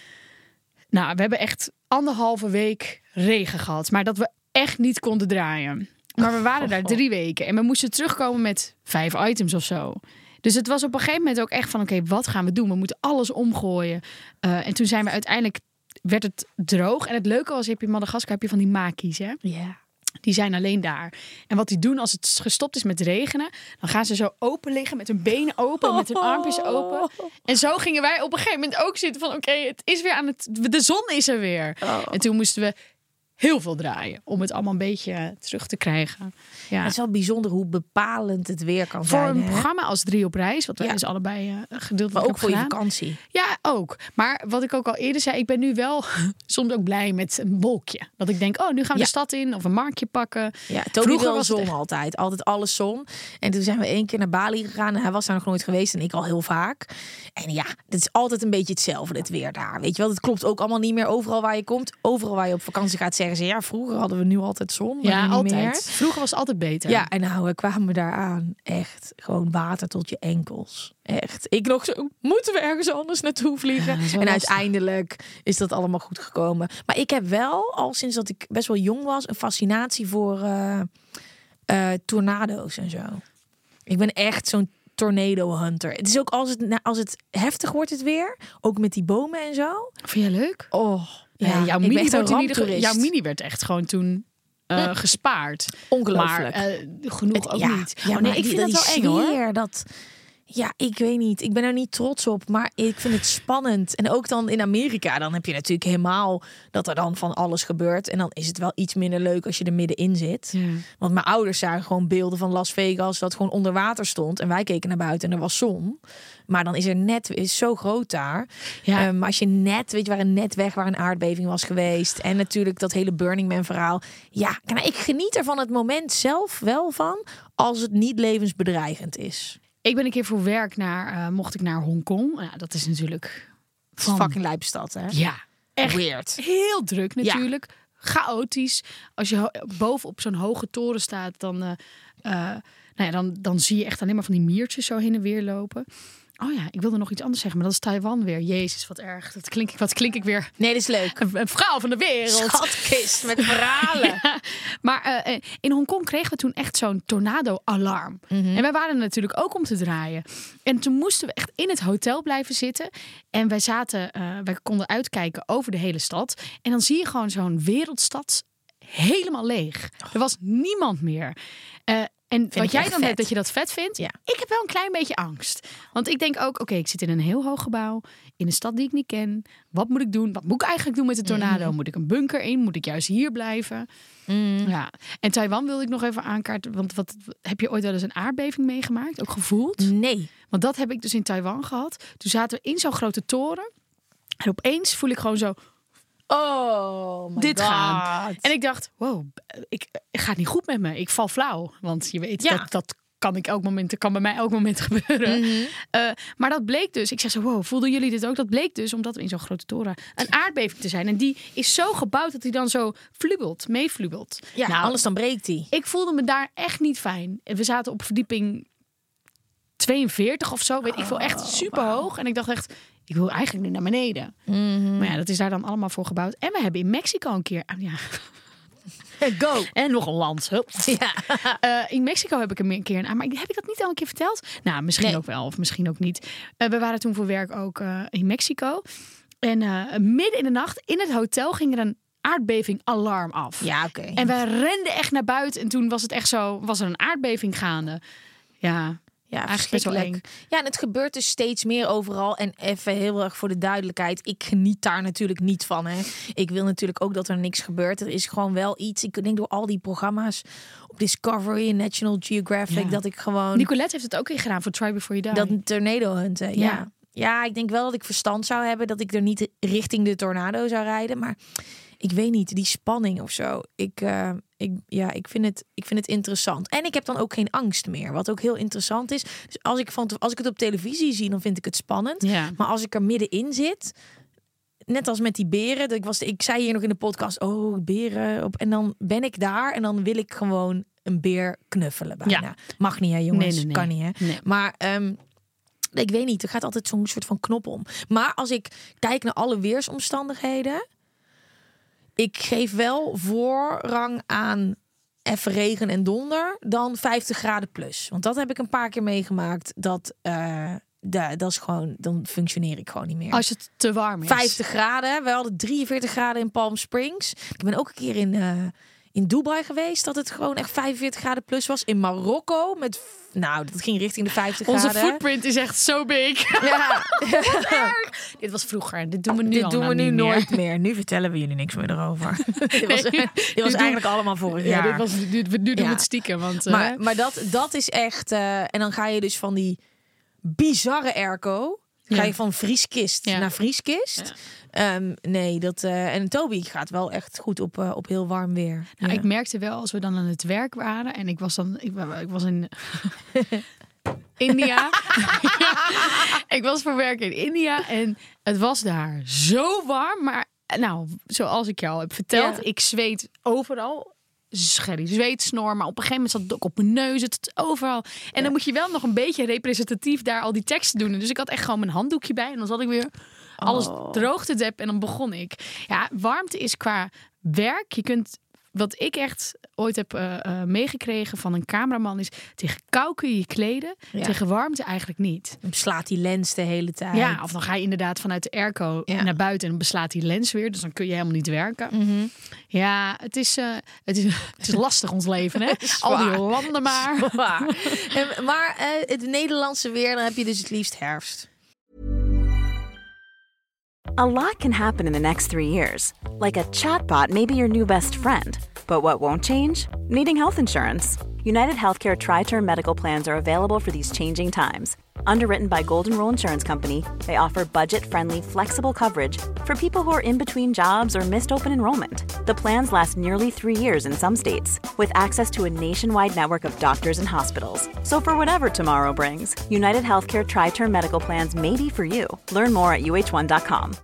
Nou, we hebben echt anderhalve week regen gehad. Maar dat we echt niet konden draaien. Maar we waren daar drie weken. En we moesten terugkomen met vijf items of zo. Dus het was op een gegeven moment ook echt van... Oké, okay, wat gaan we doen? We moeten alles omgooien. Uh, en toen zijn we uiteindelijk... werd het droog. En het leuke was, heb je in Madagaskar heb je van die maki's, hè? Ja. Yeah. Die zijn alleen daar. En wat die doen als het gestopt is met regenen... dan gaan ze zo open liggen met hun benen open... en met hun armpjes open. En zo gingen wij op een gegeven moment ook zitten van... oké, okay, het is weer aan het... de zon is er weer. Oh. En toen moesten we heel veel draaien... om het allemaal een beetje terug te krijgen. Ja. Het is wel bijzonder hoe bepalend het weer kan voor zijn. Voor een hè? programma als Drie op Reis... wat wij ja. dus allebei uh, gedeeltelijk maar ook voor gedaan. je vakantie. Ja, ook. Maar wat ik ook al eerder zei... ik ben nu wel soms ook blij met een wolkje. Dat ik denk, oh, nu gaan we ja. de stad in... of een marktje pakken. Ja, Toby wil zon echt... altijd. Altijd alles zon. En toen zijn we één keer naar Bali gegaan... en hij was daar nog nooit geweest en ik al heel vaak. En ja, het is altijd een beetje hetzelfde, het weer daar. Weet je wel, het klopt ook allemaal niet meer overal waar je komt. Overal waar je op vakantie gaat zeggen ze... ja, vroeger hadden we nu altijd zon. Maar ja, niet altijd. Meer. Vroeger was het altijd beter. Ja, en nou, we kwamen daar aan. Echt, gewoon water tot je enkels. Echt. Ik nog zo, moeten we ergens anders naartoe vliegen? Ja, en uiteindelijk is dat allemaal goed gekomen. Maar ik heb wel, al sinds dat ik best wel jong was... een fascinatie voor uh, uh, tornado's en zo. Ik ben echt zo'n tornado hunter. Het is ook als het, als het heftig wordt het weer. Ook met die bomen en zo. Vind je leuk? Oh, ja. ja jouw, mini wordt in ieder geval, jouw mini werd echt gewoon toen... Uh, gespaard. Ongelooflijk. Maar uh, genoeg het, ook ja, niet. Ja, oh, nee, ik die, vind dat wel eng hoor. Dat, ja, ik weet niet. Ik ben er niet trots op, maar ik vind het spannend. En ook dan in Amerika, dan heb je natuurlijk helemaal dat er dan van alles gebeurt. En dan is het wel iets minder leuk als je er middenin zit. Ja. Want mijn ouders zagen gewoon beelden van Las Vegas dat gewoon onder water stond. En wij keken naar buiten en er was zon. Maar dan is er net, is zo groot daar. Ja. Um, maar als je net, weet je, waar een net weg waar een aardbeving was geweest. En natuurlijk dat hele Burning Man verhaal. Ja, nou, ik geniet er van het moment zelf wel van, als het niet levensbedreigend is. Ik ben een keer voor werk naar, uh, mocht ik naar Hongkong. Nou, dat is natuurlijk van... fucking lijpe stad, hè? Ja, echt weird. Heel druk natuurlijk. Ja. Chaotisch. Als je ho- boven op zo'n hoge toren staat, dan, uh, uh, nou ja, dan, dan zie je echt alleen maar van die miertjes zo heen en weer lopen. Oh ja, ik wilde nog iets anders zeggen, maar dat is Taiwan weer. Jezus, wat erg. Dat klink ik, wat klink ik weer. Nee, dat is leuk. Een, een vrouw van de wereld. Schatkist met verhalen. Ja, maar uh, in Hongkong kregen we toen echt zo'n tornado-alarm. Mm-hmm. En wij waren natuurlijk ook om te draaien. En toen moesten we echt in het hotel blijven zitten. En wij zaten, uh, wij konden uitkijken over de hele stad. En dan zie je gewoon zo'n wereldstad helemaal leeg. Er was niemand meer. Uh, En Vind wat ik jij echt dan vet. hebt, dat je dat vet vindt. Ja. Ik heb wel een klein beetje angst. Want ik denk ook, oké, okay, ik zit in een heel hoog gebouw. In een stad die ik niet ken. Wat moet ik doen? Wat moet ik eigenlijk doen met de tornado? Mm. Moet ik een bunker in? Moet ik juist hier blijven? Mm. Ja. En Taiwan wilde ik nog even aankaarten. Want wat, heb je ooit wel eens een aardbeving meegemaakt? Ook gevoeld? Nee. Want dat heb ik dus in Taiwan gehad. Toen zaten we in zo'n grote toren. En opeens voel ik gewoon zo... Oh my dit God. gaan. En ik dacht, wow, ik, ik ga het niet goed met me. Ik val flauw. Want je weet, ja. dat, dat kan, ik elk moment, kan bij mij elk moment gebeuren. Mm-hmm. Uh, maar dat bleek dus, ik zei zo, wow, voelden jullie dit ook? Dat bleek dus, omdat we in zo'n grote toren een aardbeving te zijn. En die is zo gebouwd dat hij dan zo flubelt, meeflubelt. Ja, nou, anders dan breekt hij. Ik voelde me daar echt niet fijn. We zaten op verdieping tweeënveertig of zo, weet oh, ik veel, echt super wow. hoog. En ik dacht echt... Ik wil eigenlijk nu naar beneden. Mm-hmm. Maar ja, dat is daar dan allemaal voor gebouwd. En we hebben in Mexico een keer... Ja. Go! En nog een land. Ja. Uh, in Mexico heb ik een keer... Maar heb ik dat niet al een keer verteld? Nou, misschien nee. ook wel. Of misschien ook niet. Uh, we waren toen voor werk ook uh, in Mexico. En uh, midden in de nacht in het hotel ging er een aardbeving alarm af. Ja, oké. Okay. En wij renden echt naar buiten. En toen was het echt zo... Was er een aardbeving gaande. Ja... Ja, eigenlijk. Ja, en het gebeurt dus steeds meer overal. En even heel erg voor de duidelijkheid. Ik geniet daar natuurlijk niet van. Hè. Ik wil natuurlijk ook dat er niks gebeurt. Er is gewoon wel iets. Ik denk door al die programma's op Discovery en National Geographic. Ja. Dat ik gewoon... Nicolette heeft het ook in gedaan voor Try Before You Die. Dat tornado hunten, ja. ja. Ja, ik denk wel dat ik verstand zou hebben. Dat ik er niet richting de tornado zou rijden. Maar ik weet niet, die spanning of zo. Ik... Uh, Ik, ja, ik vind, het, ik vind het interessant. En ik heb dan ook geen angst meer. Wat ook heel interessant is. Dus als ik, van, als ik het op televisie zie, dan vind ik het spannend. Ja. Maar als ik er middenin zit... Net als met die beren. Dat ik, was, ik zei hier nog in de podcast... Oh, beren. Op, en dan ben ik daar. En dan wil ik gewoon een beer knuffelen bijna. Ja. Mag niet, hè jongens. Nee, nee, nee. Kan niet, hè. Nee. Maar... Um, ik weet niet. Er gaat altijd zo'n soort van knop om. Maar als ik kijk naar alle weersomstandigheden... Ik geef wel voorrang aan even regen en donder dan vijftig graden plus. Want dat heb ik een paar keer meegemaakt. Dat, uh, de, dat is gewoon, dan functioneer ik gewoon niet meer. Als het te warm is. vijftig graden. We hadden drieënveertig graden in Palm Springs. Ik ben ook een keer in, uh, in Dubai geweest. Dat het gewoon echt vijfenveertig graden plus was. In Marokko met... Nou, dat ging richting de vijftig Onze graden. Onze footprint is echt zo big. Ja. Dit was vroeger. Dit doen we nu Dit al doen we nu niet nooit meer. meer. Nu vertellen we jullie niks meer erover. dit was, nee, dit was eigenlijk doen, allemaal vorig jaar. Ja, dit was, dit, nu doen we ja. het stiekem. Want, uh, maar maar dat, dat is echt... Uh, en dan ga je dus van die bizarre airco... Ga je ja. van vrieskist ja. naar vrieskist... Ja. Um, nee, dat uh, en Toby gaat wel echt goed op, uh, op heel warm weer. Nou, ja. Ik merkte wel als we dan aan het werk waren en ik was dan, ik, ik was in India. Ik was voor werk in India en het was daar zo warm, maar nou, zoals ik jou heb verteld, ja. ik zweet overal. Scherry, zweet, snor, maar op een gegeven moment zat het ook op mijn neus, het overal. En ja. dan moet je wel nog een beetje representatief daar al die teksten doen. Dus ik had echt gewoon mijn handdoekje bij en dan zat ik weer alles oh. droog te deppen en dan begon ik. Ja, warmte is qua werk. Je kunt, wat ik echt ooit heb uh, uh, meegekregen van een cameraman is, tegen kou kun je je kleden, ja. tegen warmte eigenlijk niet. Dan beslaat die lens de hele tijd. Ja, of dan ga je inderdaad vanuit de airco ja. naar buiten en dan beslaat die lens weer, dus dan kun je helemaal niet werken. Mm-hmm. Ja, het is, uh, het is, het is lastig ons leven, hè? Al die landen maar. en, maar uh, het Nederlandse weer, dan heb je dus het liefst herfst. A lot can happen in the next three years. Like a chatbot may be your new best friend. But what won't change? Needing health insurance. United Healthcare Tri-Term Medical Plans are available for these changing times. Underwritten by Golden Rule Insurance Company, they offer budget-friendly, flexible coverage for people who are in between jobs or missed open enrollment. The plans last nearly three years in some states, with access to a nationwide network of doctors and hospitals. So for whatever tomorrow brings, United Healthcare Tri-Term Medical Plans may be for you. Learn more at U H one dot com.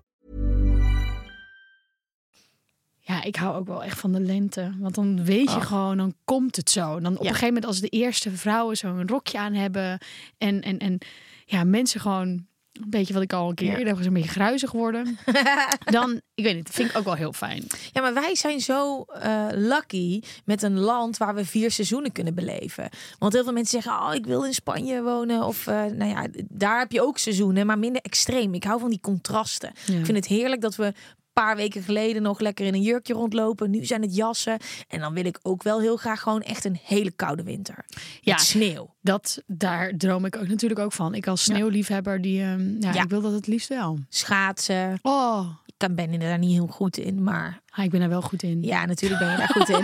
Ja, ik hou ook wel echt van de lente. Want dan weet je oh. gewoon, dan komt het zo. Dan op ja. een gegeven moment als de eerste vrouwen zo'n rokje aan hebben. En, en, en ja, mensen gewoon, een beetje wat ik al een keer eerder ja. was, een beetje gruizig worden. Dan, ik weet niet, dat vind ik ook wel heel fijn. Ja, maar wij zijn zo uh, lucky met een land waar we vier seizoenen kunnen beleven. Want heel veel mensen zeggen, oh, ik wil in Spanje wonen. Of, uh, nou ja, daar heb je ook seizoenen, maar minder extreem. Ik hou van die contrasten. Ja. Ik vind het heerlijk dat we paar weken geleden nog lekker in een jurkje rondlopen. Nu zijn het jassen. En dan wil ik ook wel heel graag gewoon echt een hele koude winter. Ja, met sneeuw. Dat, daar droom ik ook natuurlijk ook van. Ik als sneeuwliefhebber, die, um, ja, Ja. ik wil dat het liefst wel. Schaatsen. Oh, Ik ben er daar niet heel goed in, maar ah, ik ben er wel goed in. ja, natuurlijk ben je daar goed in.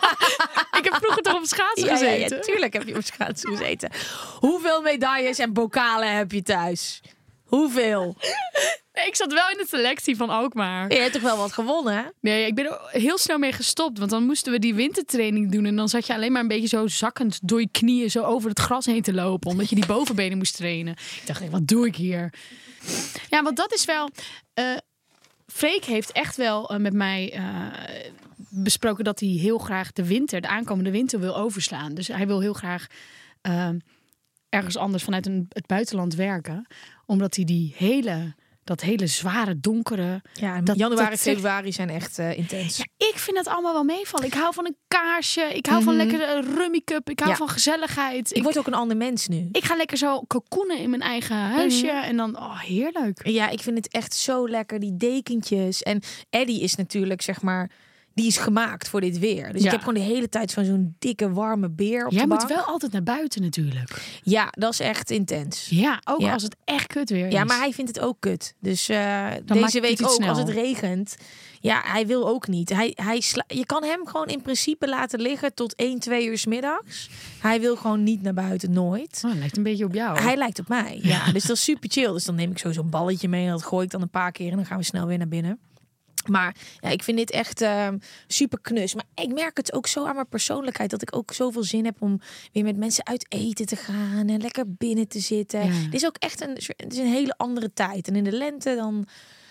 Ik heb vroeger toch op schaatsen Ja, ja, gezeten. ja, tuurlijk heb je op schaatsen gezeten. Hoeveel medailles en bokalen heb je thuis? Hoeveel? Nee, ik zat wel in de selectie van Alkmaar. Je hebt toch wel wat gewonnen, hè? Nee, ik ben er heel snel mee gestopt. Want dan moesten we die wintertraining doen. En dan zat je alleen maar een beetje zo zakkend door je knieën zo over het gras heen te lopen. Omdat je die bovenbenen moest trainen. Ik dacht, wat doe ik hier? Ja, want dat is wel... Uh, Freek heeft echt wel uh, met mij uh, besproken dat hij heel graag de winter, de aankomende winter wil overslaan. Dus hij wil heel graag uh, ergens anders vanuit een, het buitenland werken. Omdat hij die hele... Dat hele zware, donkere... Ja, dat, januari, dat, februari zijn echt uh, intens. Ja, ik vind het allemaal wel meevallen. Ik hou van een kaarsje. Ik hou Mm-hmm. van lekkere rummy cup. Ik hou Ja. van gezelligheid. Ik, ik word ook een ander mens nu. Ik ga lekker zo cocoonen in mijn eigen huisje. Mm-hmm. En dan, oh, heerlijk. Ja, ik vind het echt zo lekker, die dekentjes. En Eddie is natuurlijk, zeg maar... Die is gemaakt voor dit weer. Dus Ja. ik heb gewoon de hele tijd van zo'n dikke, warme beer op Jij de moet bank. wel altijd naar buiten natuurlijk. Ja, dat is echt intens. Ja, ook Ja. als het echt kut weer is. Ja, maar hij vindt het ook kut. Dus uh, maakt deze het week iets ook, snel. als het regent. Ja, hij wil ook niet. Hij, hij sla- je kan hem gewoon in principe laten liggen tot één, twee uur 's middags. Hij wil gewoon niet naar buiten, nooit. Oh, lijkt een beetje op jou. Hij lijkt op mij. Ja, dus dat is super chill. Dus dan neem ik zo zo'n balletje mee en dat gooi ik dan een paar keer en dan gaan we snel weer naar binnen. Maar ja, ik vind dit echt uh, super knus. Maar ik merk het ook zo aan mijn persoonlijkheid dat ik ook zoveel zin heb om weer met mensen uit eten te gaan en lekker binnen te zitten. Ja. Het is ook echt een, het is een hele andere tijd. En in de lente dan,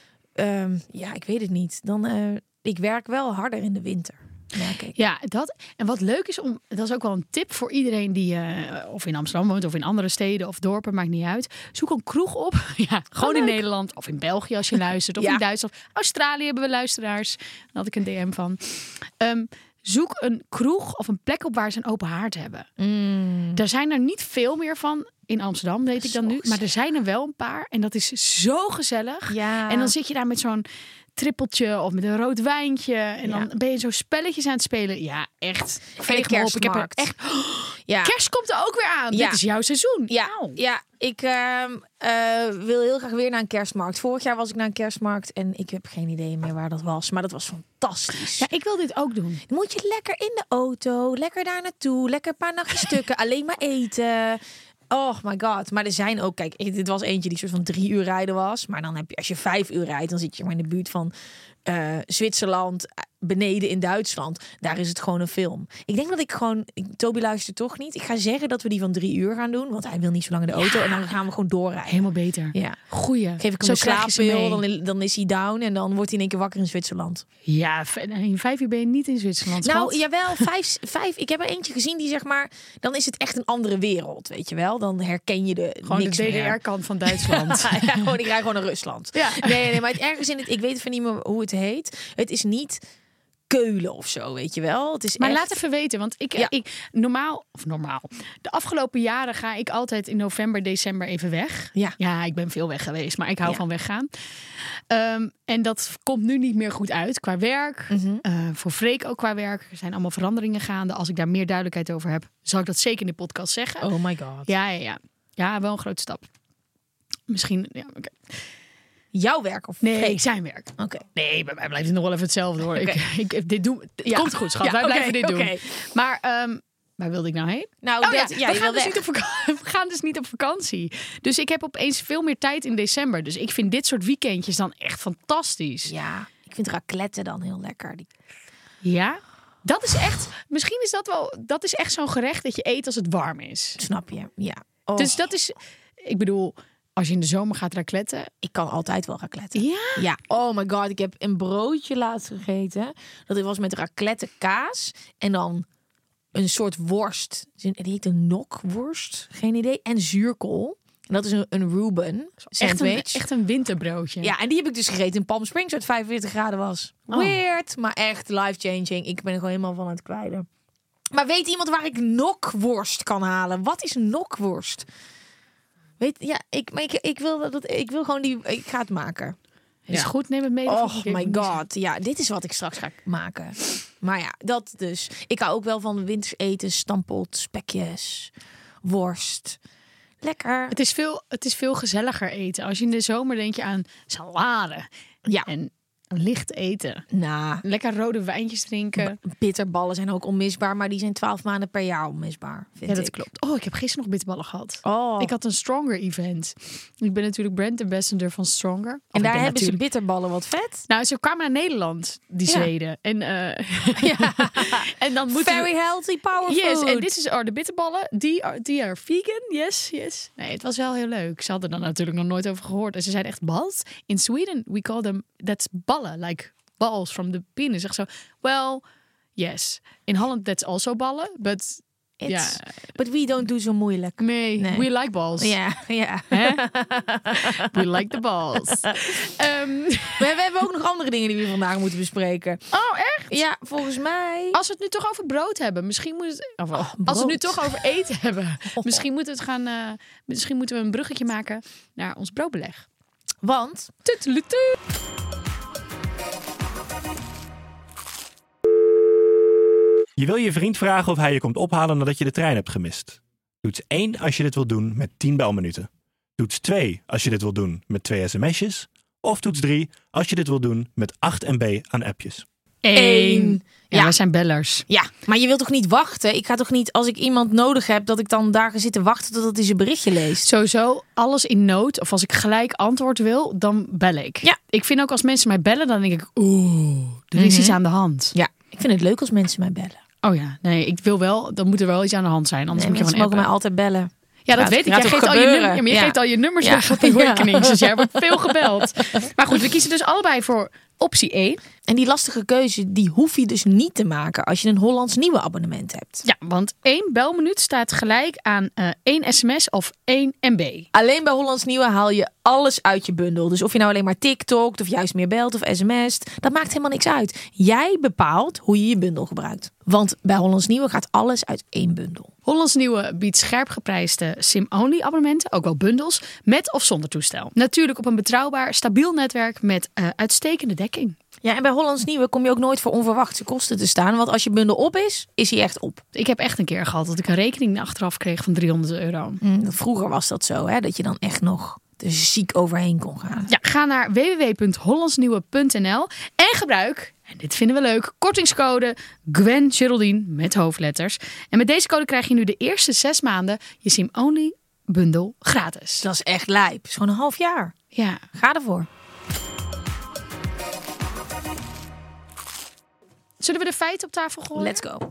um, ja, ik weet het niet. Dan, uh, ik werk wel harder in de winter. Merk ik. Ja, dat. En wat leuk is om, dat is ook wel een tip voor iedereen die uh, of in Amsterdam woont of in andere steden of dorpen, maakt niet uit. Zoek een kroeg op. Ja, gewoon in Nederland of in België als je luistert of Ja. in Duitsland. Australië hebben we luisteraars. Daar had ik een D M van. Um, zoek een kroeg of een plek op waar ze een open haard hebben. Mm. Daar zijn er niet veel meer van in Amsterdam, weet ik dan nu. Maar er zijn er wel een paar en dat is zo gezellig. Ja. En dan zit je daar met zo'n trippeltje of met een rood wijntje. En Ja. dan ben je zo spelletjes aan het spelen. Ja, echt. En Veeg de me op. Ik heb er kerstmarkt. echt... Ja. Kerst komt er ook weer aan. Ja. Dit is jouw seizoen. Ja, Nou. ja ik uh, uh, wil heel graag weer naar een kerstmarkt. Vorig jaar was ik naar een kerstmarkt en ik heb geen idee meer waar dat was. Maar dat was fantastisch. Ja, ik wil dit ook doen. Dan moet je lekker in de auto, lekker daar naartoe, lekker een paar nachtjes stukken, alleen maar eten. Oh my god. Maar er zijn ook, kijk, dit was eentje die soort van drie uur rijden was. Maar dan heb je, als je vijf uur rijdt, dan zit je maar in de buurt van uh, Zwitserland, beneden in Duitsland. Daar is het gewoon een film. Ik denk dat ik gewoon, ik, Toby luistert toch niet. Ik ga zeggen dat we die van drie uur gaan doen, want hij wil niet zo lang in de auto. Ja. En dan gaan we gewoon doorrijden. Helemaal beter. Ja. Goeie. Geef ik hem Zo een krijg je ze slaappil, mee. dan, dan is hij down en dan wordt hij in één keer wakker in Zwitserland. Ja, v- in vijf uur ben je niet in Zwitserland. Nou, schat. jawel, vijf, vijf. Ik heb er eentje gezien die zeg maar, dan is het echt een andere wereld, weet je wel. Dan herken je de Gewoon niks de D meer. D R-kant van Duitsland. ja, gewoon, ik rij gewoon naar Rusland. Ja. Nee, nee, maar het ergens in het, ik weet van niet meer hoe het heet. Het is niet Keulen of zo, weet je wel. Het is Maar echt... laat even weten, want ik, Ja. ik normaal, of normaal, de afgelopen jaren ga ik altijd in november, december even weg. Ja. Ja, ik ben veel weg geweest, maar ik hou Ja. van weggaan. Um, en dat komt nu niet meer goed uit qua werk. Mm-hmm. Uh, voor Freek ook qua werk. Er zijn allemaal veranderingen gaande. Als ik daar meer duidelijkheid over heb, zal ik dat zeker in de podcast zeggen. Oh my god. Ja, ja, ja. Ja, wel een grote stap. Misschien, ja, oké. Okay. Jouw werk of Nee, Freek? zijn werk. Oké. Okay. Nee, bij mij blijft het nog wel even hetzelfde hoor. Okay. Ik, ik, dit doen, Ja. Komt goed, schat. Ja, Wij okay, blijven dit okay. doen. Maar um, waar wilde ik nou heen? Nou, Oh, dat, ja, ja, we, je gaan wil dus weg. niet op vaka- we gaan dus niet op vakantie. Dus ik heb opeens veel meer tijd in december. Dus ik vind dit soort weekendjes dan echt fantastisch. Ja, ik vind raclette dan heel lekker. Die... Ja? Dat is echt... Misschien is dat wel... Dat is echt zo'n gerecht dat je eet als het warm is. Snap je? Ja. Oh. Dus dat is... Ik bedoel... Als je in de zomer gaat racletten... Ik kan altijd wel raclette. Ja? Ja. Oh my god, ik heb een broodje laatst gegeten. Dat was met raclette kaas. En dan een soort worst. Die heet een nokworst. Geen idee. En zuurkool. En dat is een, een Reuben sandwich. Echt een, echt een winterbroodje. Ja, en die heb ik dus gegeten in Palm Springs, waar het vijfenveertig graden was. Oh. Weird, maar echt life-changing. Ik ben er gewoon helemaal van aan het kwijlen. Maar weet iemand waar ik nokworst kan halen? Wat is nokworst? Weet, ja, ik, maar ik, ik, wil dat, ik wil gewoon die... Ik ga het maken. Is Ja. goed, neem het mee. Oh my god. Ja, dit is wat ik straks ga maken. Maar ja, dat dus. Ik hou ook wel van winters eten. Stampot, spekjes, worst. Lekker. Het is, veel, het is veel gezelliger eten. Als je in de zomer denk je aan salade. Ja. En licht eten. Nou, Lekker rode wijntjes drinken. bitterballen zijn ook onmisbaar. Maar die zijn twaalf maanden per jaar onmisbaar, vind Ja, dat ik. klopt. Oh, ik heb gisteren nog bitterballen gehad. Oh. Ik had een Stronger event. Ik ben natuurlijk brand ambassador van Stronger. Of En ik daar ben hebben ze natuurlijk... bitterballen, wat vet. Nou, ze kwamen naar Nederland, die Ja. Zweden. En, eh, Ja. en dan moeten Very healthy, power Yes, food. en dit is are de bitterballen. Die are, die are vegan. Yes, yes. Nee, het was wel heel leuk. Ze hadden er natuurlijk nog nooit over gehoord. En ze zeiden echt balls. In Sweden, we call them, that's ballen. Like balls from the penis. Zeg zo, well, yes. In Holland, that's also ballen. But, ja. It's- But we don't do zo moeilijk. Nee, Nee. we like balls. Ja, ja. Hè? We like the balls. Ehm, We hebben ook nog andere dingen die we vandaag moeten bespreken. oh, echt? Ja, volgens mij. Als we het nu toch over brood hebben, misschien moet het. Of, Oh, als we het nu brood. toch over eten hebben, misschien moeten we het gaan. eh, misschien moeten we een bruggetje maken naar ons broodbeleg. Want Tutelutu. Je wil je vriend vragen of hij je komt ophalen nadat je de trein hebt gemist. Toets één als je dit wilt doen met tien belminuten. Toets twee als je dit wilt doen met twee sms'jes. Of toets drie als je dit wilt doen met acht megabyte aan appjes. Eén. Ja, Ja. wij zijn bellers. ja, maar je wilt toch niet wachten? Ik ga toch niet, als ik iemand nodig heb, dat ik dan daar ga zitten wachten totdat hij zijn berichtje leest. Sowieso, alles in nood. Of als ik gelijk antwoord wil, dan bel ik. Ja. Ik vind ook als mensen mij bellen, dan denk ik, oeh, er is Mhm. iets aan de hand. Ja, ik vind het leuk als mensen mij bellen. Oh ja, nee, ik wil wel, dan moet er wel iets aan de hand zijn. Anders Nee, moet je mensen gewoon mogen appen. mij altijd bellen. Ja, dat Gaat- weet ik. gaat Jij ook geeft, al je, gebeuren. nummer, ja, maar je Ja. geeft al je nummers Ja. weg op de Ja. rekenings. Dus jij wordt veel gebeld. Maar goed, we kiezen dus allebei voor optie één. En die lastige keuze, die hoef je dus niet te maken als je een Hollands Nieuwe abonnement hebt. Ja, want één belminuut staat gelijk aan eh, één sms of één mb. Alleen bij Hollands Nieuwe haal je alles uit je bundel. Dus of je nou alleen maar TikTokt of juist meer belt of sms't, dat maakt helemaal niks uit. Jij bepaalt hoe je je bundel gebruikt. Want bij Hollands Nieuwe gaat alles uit één bundel. Hollands Nieuwe biedt scherp geprijsde SIM-only abonnementen, ook wel bundels, met of zonder toestel. Natuurlijk op een betrouwbaar, stabiel netwerk met uh, uitstekende dekking. Ja, en bij Hollands Nieuwe kom je ook nooit voor onverwachte kosten te staan. Want als je bundel op is, is hij echt op. Ik heb echt een keer gehad dat ik een rekening achteraf kreeg van driehonderd euro. Mm, vroeger was dat zo, hè? Dat je dan echt nog er ziek overheen kon gaan. Ja, ga naar w w w punt hollandsnieuwe punt n l en gebruik, en dit vinden we leuk, kortingscode Gwen Geraldine met hoofdletters. En met deze code krijg je nu de eerste zes maanden je SIM-only bundel gratis. Dat is echt lijp. Het is gewoon een half jaar. Ja. Ga ervoor. Zullen we de feiten op tafel gooien? Let's go.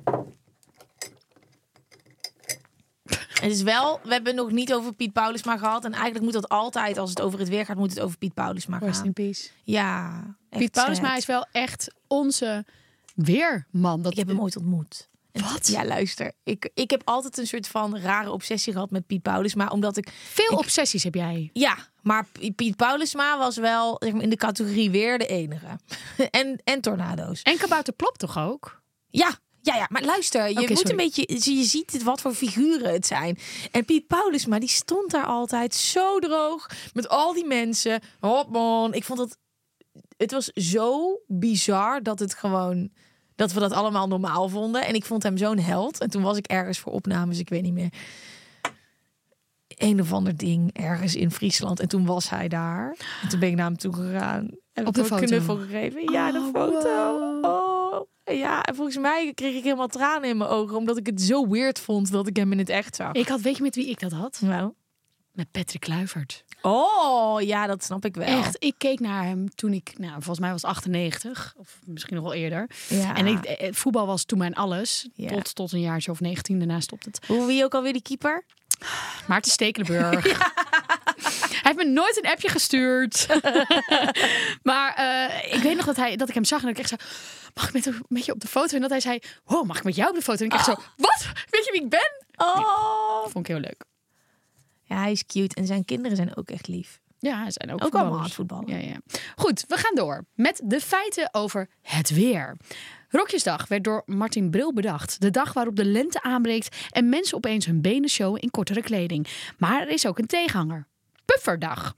Het is wel, we hebben het nog niet over Piet Paulusma gehad. En eigenlijk moet dat altijd, als het over het weer gaat, moet het over Piet Paulusma Rest gaan. in peace. Ja, echt Piet Paulusma sad. is wel echt onze weerman. Dat Ik heb hem ooit ontmoet. En- Wat? Ja, luister. Ik, ik heb altijd een soort van rare obsessie gehad met Piet Paulusma. Omdat ik... Veel ik- obsessies heb jij. Ja, maar P- Piet Paulusma was wel zeg maar, in de categorie weer de enige. en, en tornado's. En Kabouter Plop toch ook? Ja, ja, ja, maar luister, je Oké, moet sorry. een beetje, je ziet het wat voor figuren het zijn. En Piet Paulusma, die stond daar altijd zo droog met al die mensen. Hop man, ik vond dat, het was zo bizar dat het gewoon, dat we dat allemaal normaal vonden. En ik vond hem zo'n held. En toen was ik ergens voor opnames, ik weet niet meer, een of ander ding ergens in Friesland. En toen was hij daar. En toen ben ik naar hem toe gegaan. En Op de heb hem een foto? knuffel gegeven. Ja, de Oh, foto. wow. Oh. Ja, en volgens mij kreeg ik helemaal tranen in mijn ogen. Omdat ik het zo weird vond dat ik hem in het echt zag. Ik had, weet je met wie ik dat had? Nou. Met Patrick Kluivert. Oh, ja, dat snap ik wel. Echt, ik keek naar hem toen ik, nou, volgens mij was achtennegentig. Of misschien nog wel eerder. Ja. En ik, eh, voetbal was toen mijn alles. Ja. Tot, tot een jaartje of negentien, daarna stopt het. Hoe wie ook alweer die keeper? Maarten Stekelenburg. Hij heeft me nooit een appje gestuurd. maar uh, ik weet nog dat, hij, dat ik hem zag en dat ik echt zei, mag ik met, met je op de foto? En dat hij zei, wow, mag ik met jou op de foto? En ik echt zo, wat? Weet je wie ik ben? Oh. Dat vond ik heel leuk. Ja, hij is cute. En zijn kinderen zijn ook echt lief. Ja, ze zijn ook, Ook voetballers. allemaal aan het voetballen. Ja, ja. Goed, we gaan door met de feiten over het weer. Rokjesdag werd door Martin Bril bedacht. De dag waarop de lente aanbreekt en mensen opeens hun benen showen in kortere kleding. Maar er is ook een tegenhanger. Pufferdag.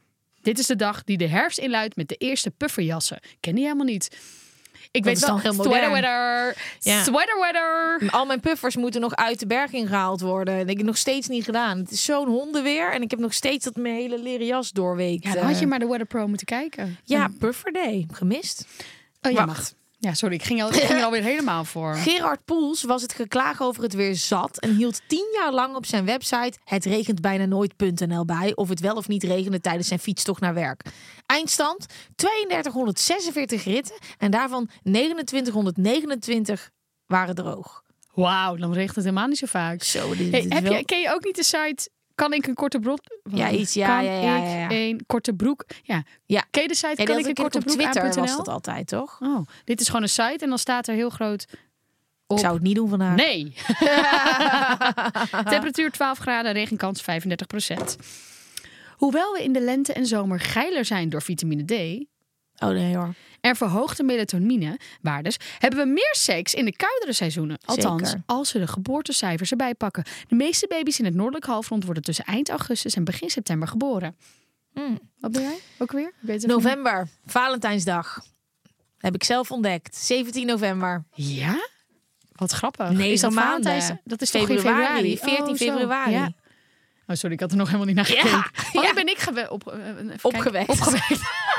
Dit is de dag die de herfst inluidt met de eerste pufferjassen. Ken die helemaal niet. Ik Dat weet is wel, dan heel sweater modern. weather, Ja. sweater weather. Al mijn puffers moeten nog uit de berg ingehaald worden. Dat heb ik nog steeds niet gedaan. Het is zo'n hondenweer. En ik heb nog steeds dat mijn hele leren jas doorweekt. Ja, dan had je maar de Weather Pro moeten kijken. Ja, Puffer Day. Gemist. Oh, je Wacht. mag. Ja, sorry, ik ging, al, ik ging er alweer helemaal voor. Gerard Poels was het geklaag over het weer zat en hield tien jaar lang op zijn website het regent bijna nooit punt n l bij of het wel of niet regende tijdens zijn fietstocht naar werk. Eindstand tweeëndertighonderdzesenveertig ritten en daarvan negenentwintighonderdnegenentwintig waren droog. Wauw, dan regent het helemaal niet zo vaak. Zo, dit, Hey, dit is heb wel- je, ken je ook niet de site Kan ik een korte broek? Ja, iets, ja, kan ja, ja, ja, ja. ik een korte broek? Ja. Ja. Ken je de site Ja, Kan dat ik een ken korte op broek Twitter aan.nl? was dat altijd, toch? Oh, dit is gewoon een site en dan staat er heel groot op. Ik zou het niet doen vandaag. Nee. Temperatuur twaalf graden, regenkans vijfendertig procent. Hoewel we in de lente en zomer geiler zijn door vitamine D Oh nee hoor. en verhoogde melatoninewaardes, hebben we meer seks in de koudere seizoenen. Althans, Zeker. als we de geboortecijfers erbij pakken. De meeste baby's in het noordelijk halfrond worden tussen eind augustus en begin september geboren. Hmm. Wat ben jij? Ook weer? Ik weet het November, Valentijnsdag. Heb ik zelf ontdekt. zeventien november. niet. Ja? Wat grappig. Negen is dat maanden. Valentijns? Dat is toch geen Februari, februari? veertien Oh, zo. februari. Ja. Oh, sorry, ik had er nog helemaal niet naar gekeken. Ja, Wanneer ja. ben ik gewe- op, uh, even kijken. Opgewekt. Opgewekt.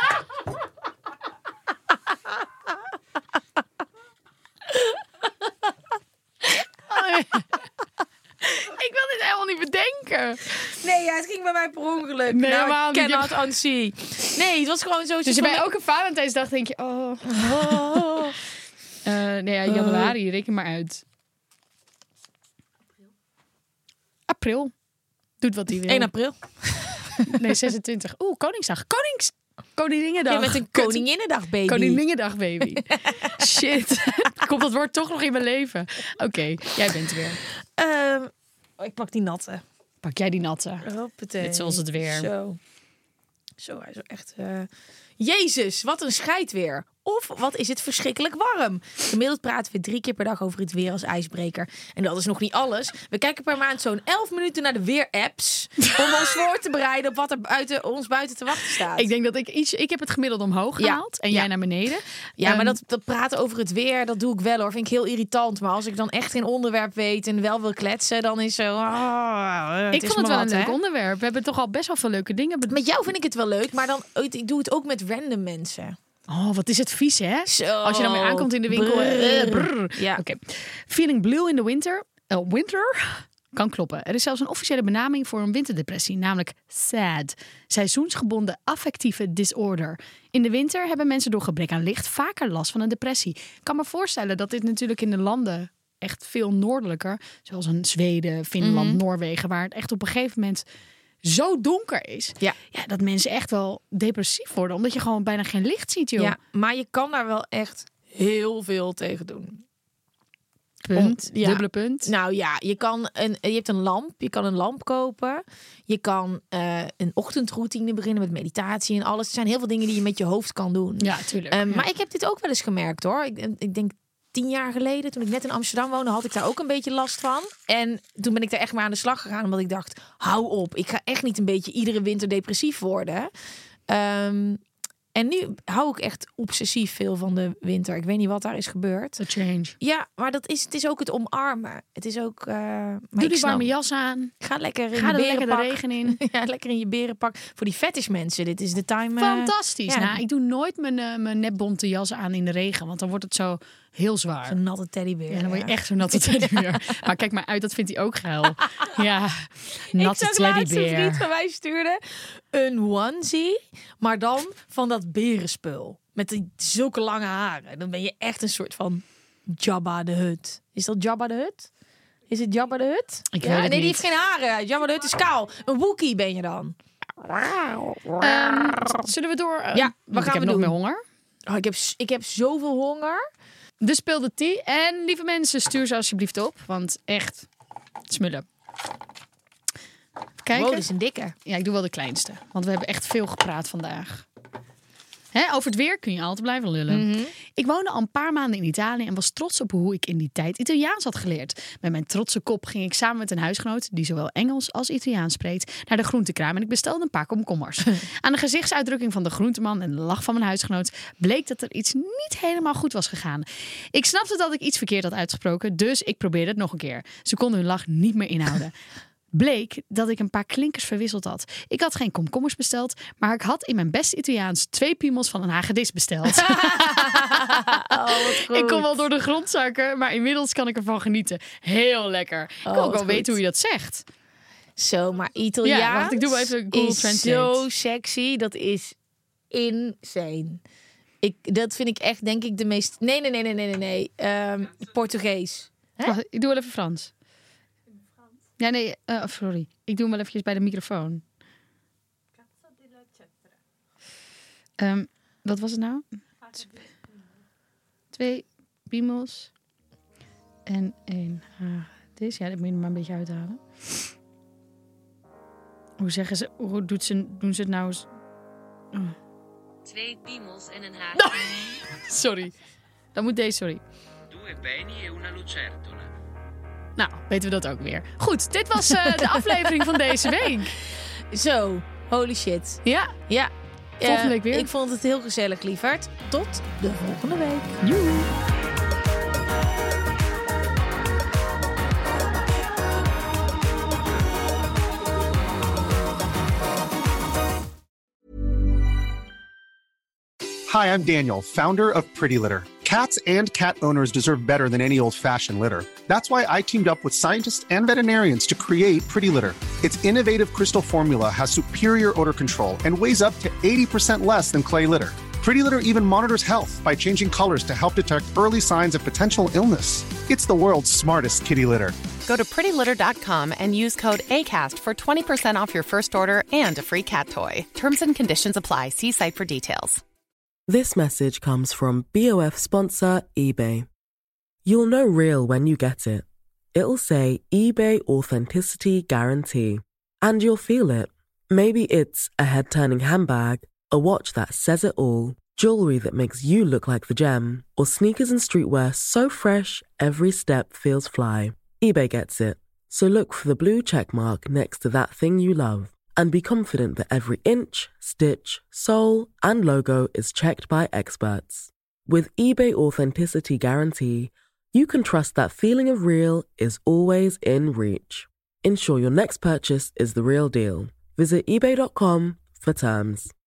Oh, ja. Ik wil dit helemaal niet bedenken. Nee, ja, het ging bij mij per ongeluk. Nee, nou, helemaal ik niet. cannot unsee. Nee, het was gewoon zo. Dus je bij elke Valentijnsdag denk je, oh. Oh. Uh, nee, ja, januari, reken maar uit. April. Doet wat hij wil. één april. Nee, zesentwintig. Oeh, Koningsdag. Konings... Koninginnedag. Je bent een Kut. Koninginnedag, baby. Koninginnedag, baby. Shit. Komt dat woord toch nog in mijn leven? Oké, jij bent er weer. Ehm, oh, ik pak die natte. Pak jij die natte. Hoppatee. Net zoals het weer. Zo. Zo, hij is echt... eh, Jezus, wat een scheidweer. Of wat is het verschrikkelijk warm. Gemiddeld praten we drie keer per dag over het weer als ijsbreker. En dat is nog niet alles. We kijken per maand zo'n elf minuten naar de weerapps. Om ons voor te bereiden op wat er buiten, ons buiten te wachten staat. Ik denk dat ik iets... Ik heb het gemiddeld omhoog Ja. gehaald. En Ja. jij naar beneden. Ja, maar Ehm, dat, dat praten over het weer, dat doe ik wel hoor. Vind ik heel irritant. Maar als ik dan echt geen onderwerp weet en wel wil kletsen, dan is zo... ah, ik is vond het maar wel wat, een leuk hè. onderwerp. We hebben toch al best wel veel leuke dingen. be- Met jou vind ik het wel leuk, maar dan, ik doe het ook met random mensen. Oh, wat is het vies, hè? Zo. Als je dan weer aankomt in de winkel. Brrr. eh, brrr. Ja. Oké. Feeling blue in the winter. Uh, winter? Kan kloppen. Er is zelfs een officiële benaming voor een winterdepressie, namelijk S A D. Seizoensgebonden affectieve disorder. In de winter hebben mensen door gebrek aan licht vaker last van een depressie. Ik kan me voorstellen dat dit natuurlijk in de landen echt veel noordelijker, zoals in Zweden, Finland, Mhm. Noorwegen, waar het echt op een gegeven moment zo donker is, Ja. ja, dat mensen echt wel depressief worden, omdat je gewoon bijna geen licht ziet, joh. Ja, maar je kan daar wel echt heel veel tegen doen. Punt. Om- ja. Dubbele punt. Nou ja, je, kan een, je hebt een lamp. Je kan een lamp kopen. Je kan eh, een ochtendroutine beginnen met meditatie en alles. Er zijn heel veel dingen die je met je hoofd kan doen. Ja, tuurlijk. Ehm, Ja. Maar ik heb dit ook wel eens gemerkt hoor. Ik, ik denk tien jaar geleden, toen ik net in Amsterdam woonde, had ik daar ook een beetje last van. En toen ben ik daar echt maar aan de slag gegaan, omdat ik dacht, hou op. Ik ga echt niet een beetje iedere winter depressief worden. Ehm, en nu hou ik echt obsessief veel van de winter. Ik weet niet wat daar is gebeurd. The change. Ja, maar dat is, het is ook het omarmen. Het is ook... eh maar Doe ik die snap- warme jas aan. Ga lekker in Ga je er lekker de berenpak. regen in. Ja, lekker in je berenpak. Voor die fetish mensen, dit is de time... eh, Fantastisch. ja. Nou, ik doe nooit mijn, uh, mijn nepbonte jas aan in de regen, want dan wordt het zo heel zwaar. Een natte teddybeer. Ja, dan word je ja. echt zo'n natte teddybeer. Maar kijk maar uit, dat vindt hij ook geil. Ja, natte Ik zag laatst een vriend teddybeer. van mij stuurde een onesie, maar dan van dat berenspul. Met die, zulke lange haren. Dan ben je echt een soort van Jabba de Hutt. Is dat Jabba de Hutt? Is het Jabba de Hutt? Ik ja, weet het nee, die niet. heeft geen haren. Jabba de Hutt is kaal. Een Wookie ben je dan. Ehm, zullen we door? Uh, Ja, wat ik gaan heb we nog doen? meer honger. Oh, ik, heb, ik heb zoveel honger. Dus speel de thee. En lieve mensen, stuur ze alsjeblieft op. Want echt, smullen. Even kijken. Wow, dit is een dikke. Ja, ik doe wel de kleinste. Want we hebben echt veel gepraat vandaag. Hè, over het weer kun je altijd blijven lullen. Mhm. Ik woonde al een paar maanden in Italië en was trots op hoe ik in die tijd Italiaans had geleerd. Met mijn trotse kop ging ik samen met een huisgenoot, die zowel Engels als Italiaans spreekt, naar de groentekraam en ik bestelde een paar komkommers. Aan de gezichtsuitdrukking van de groenteman en de lach van mijn huisgenoot bleek dat er iets niet helemaal goed was gegaan. Ik snapte dat ik iets verkeerd had uitgesproken, dus ik probeerde het nog een keer. Ze konden hun lach niet meer inhouden. Bleek dat ik een paar klinkers verwisseld had. Ik had geen komkommers besteld, maar ik had in mijn beste Italiaans twee piemels van een hagedis besteld. Oh, wat goed. Ik kon wel door de grond zakken, maar inmiddels kan ik ervan genieten. Heel lekker. Ik Oh, wil ook wat wel goed. weten hoe je dat zegt. Zo, maar Italiaans Ja, wacht, ik doe wel even Google is Translate. zo sexy. Dat is insane. Ik, dat vind ik echt, denk ik, de meest... Nee, nee, nee, nee, nee, nee. nee. Ehm, Portugees. Hè? Wacht, ik doe wel even Frans. Ja, nee, uh, sorry. Ik doe hem wel eventjes bij de microfoon. Um, wat was het nou? Twee piemels en één hagedis. Ja, dat moet je er maar een beetje uithalen. Hoe zeggen ze? Hoe doet ze, doen ze het nou eens? Oh. Twee piemels en een haag. Sorry. Dan moet deze, sorry. Due peni e una lucertola. Nou, weten we dat ook weer. Goed, dit was uh, de aflevering van deze week. Zo, holy shit. Ja, Ja. Volgende Eh, week weer. Ik vond het heel gezellig, lieverd. Tot de volgende week. joe. Hi, I'm Daniel, founder of Pretty Litter. Cats and cat owners deserve better than any old-fashioned litter. That's why I teamed up with scientists and veterinarians to create Pretty Litter. Its innovative crystal formula has superior odor control and weighs up to eighty percent less than clay litter. Pretty Litter even monitors health by changing colors to help detect early signs of potential illness. It's the world's smartest kitty litter. Go to pretty litter dot com and use code ACAST for twenty percent off your first order and a free cat toy. Terms and conditions apply. See site for details. This message comes from B O F sponsor eBay. You'll know real when you get it. It'll say eBay Authenticity Guarantee. And you'll feel it. Maybe it's a head-turning handbag, a watch that says it all, jewelry that makes you look like the gem, or sneakers and streetwear so fresh every step feels fly. eBay gets it. So look for the blue check mark next to that thing you love. And be confident that every inch, stitch, sole, and logo is checked by experts. With eBay Authenticity Guarantee, you can trust that feeling of real is always in reach. Ensure your next purchase is the real deal. Visit ebay dot com for terms.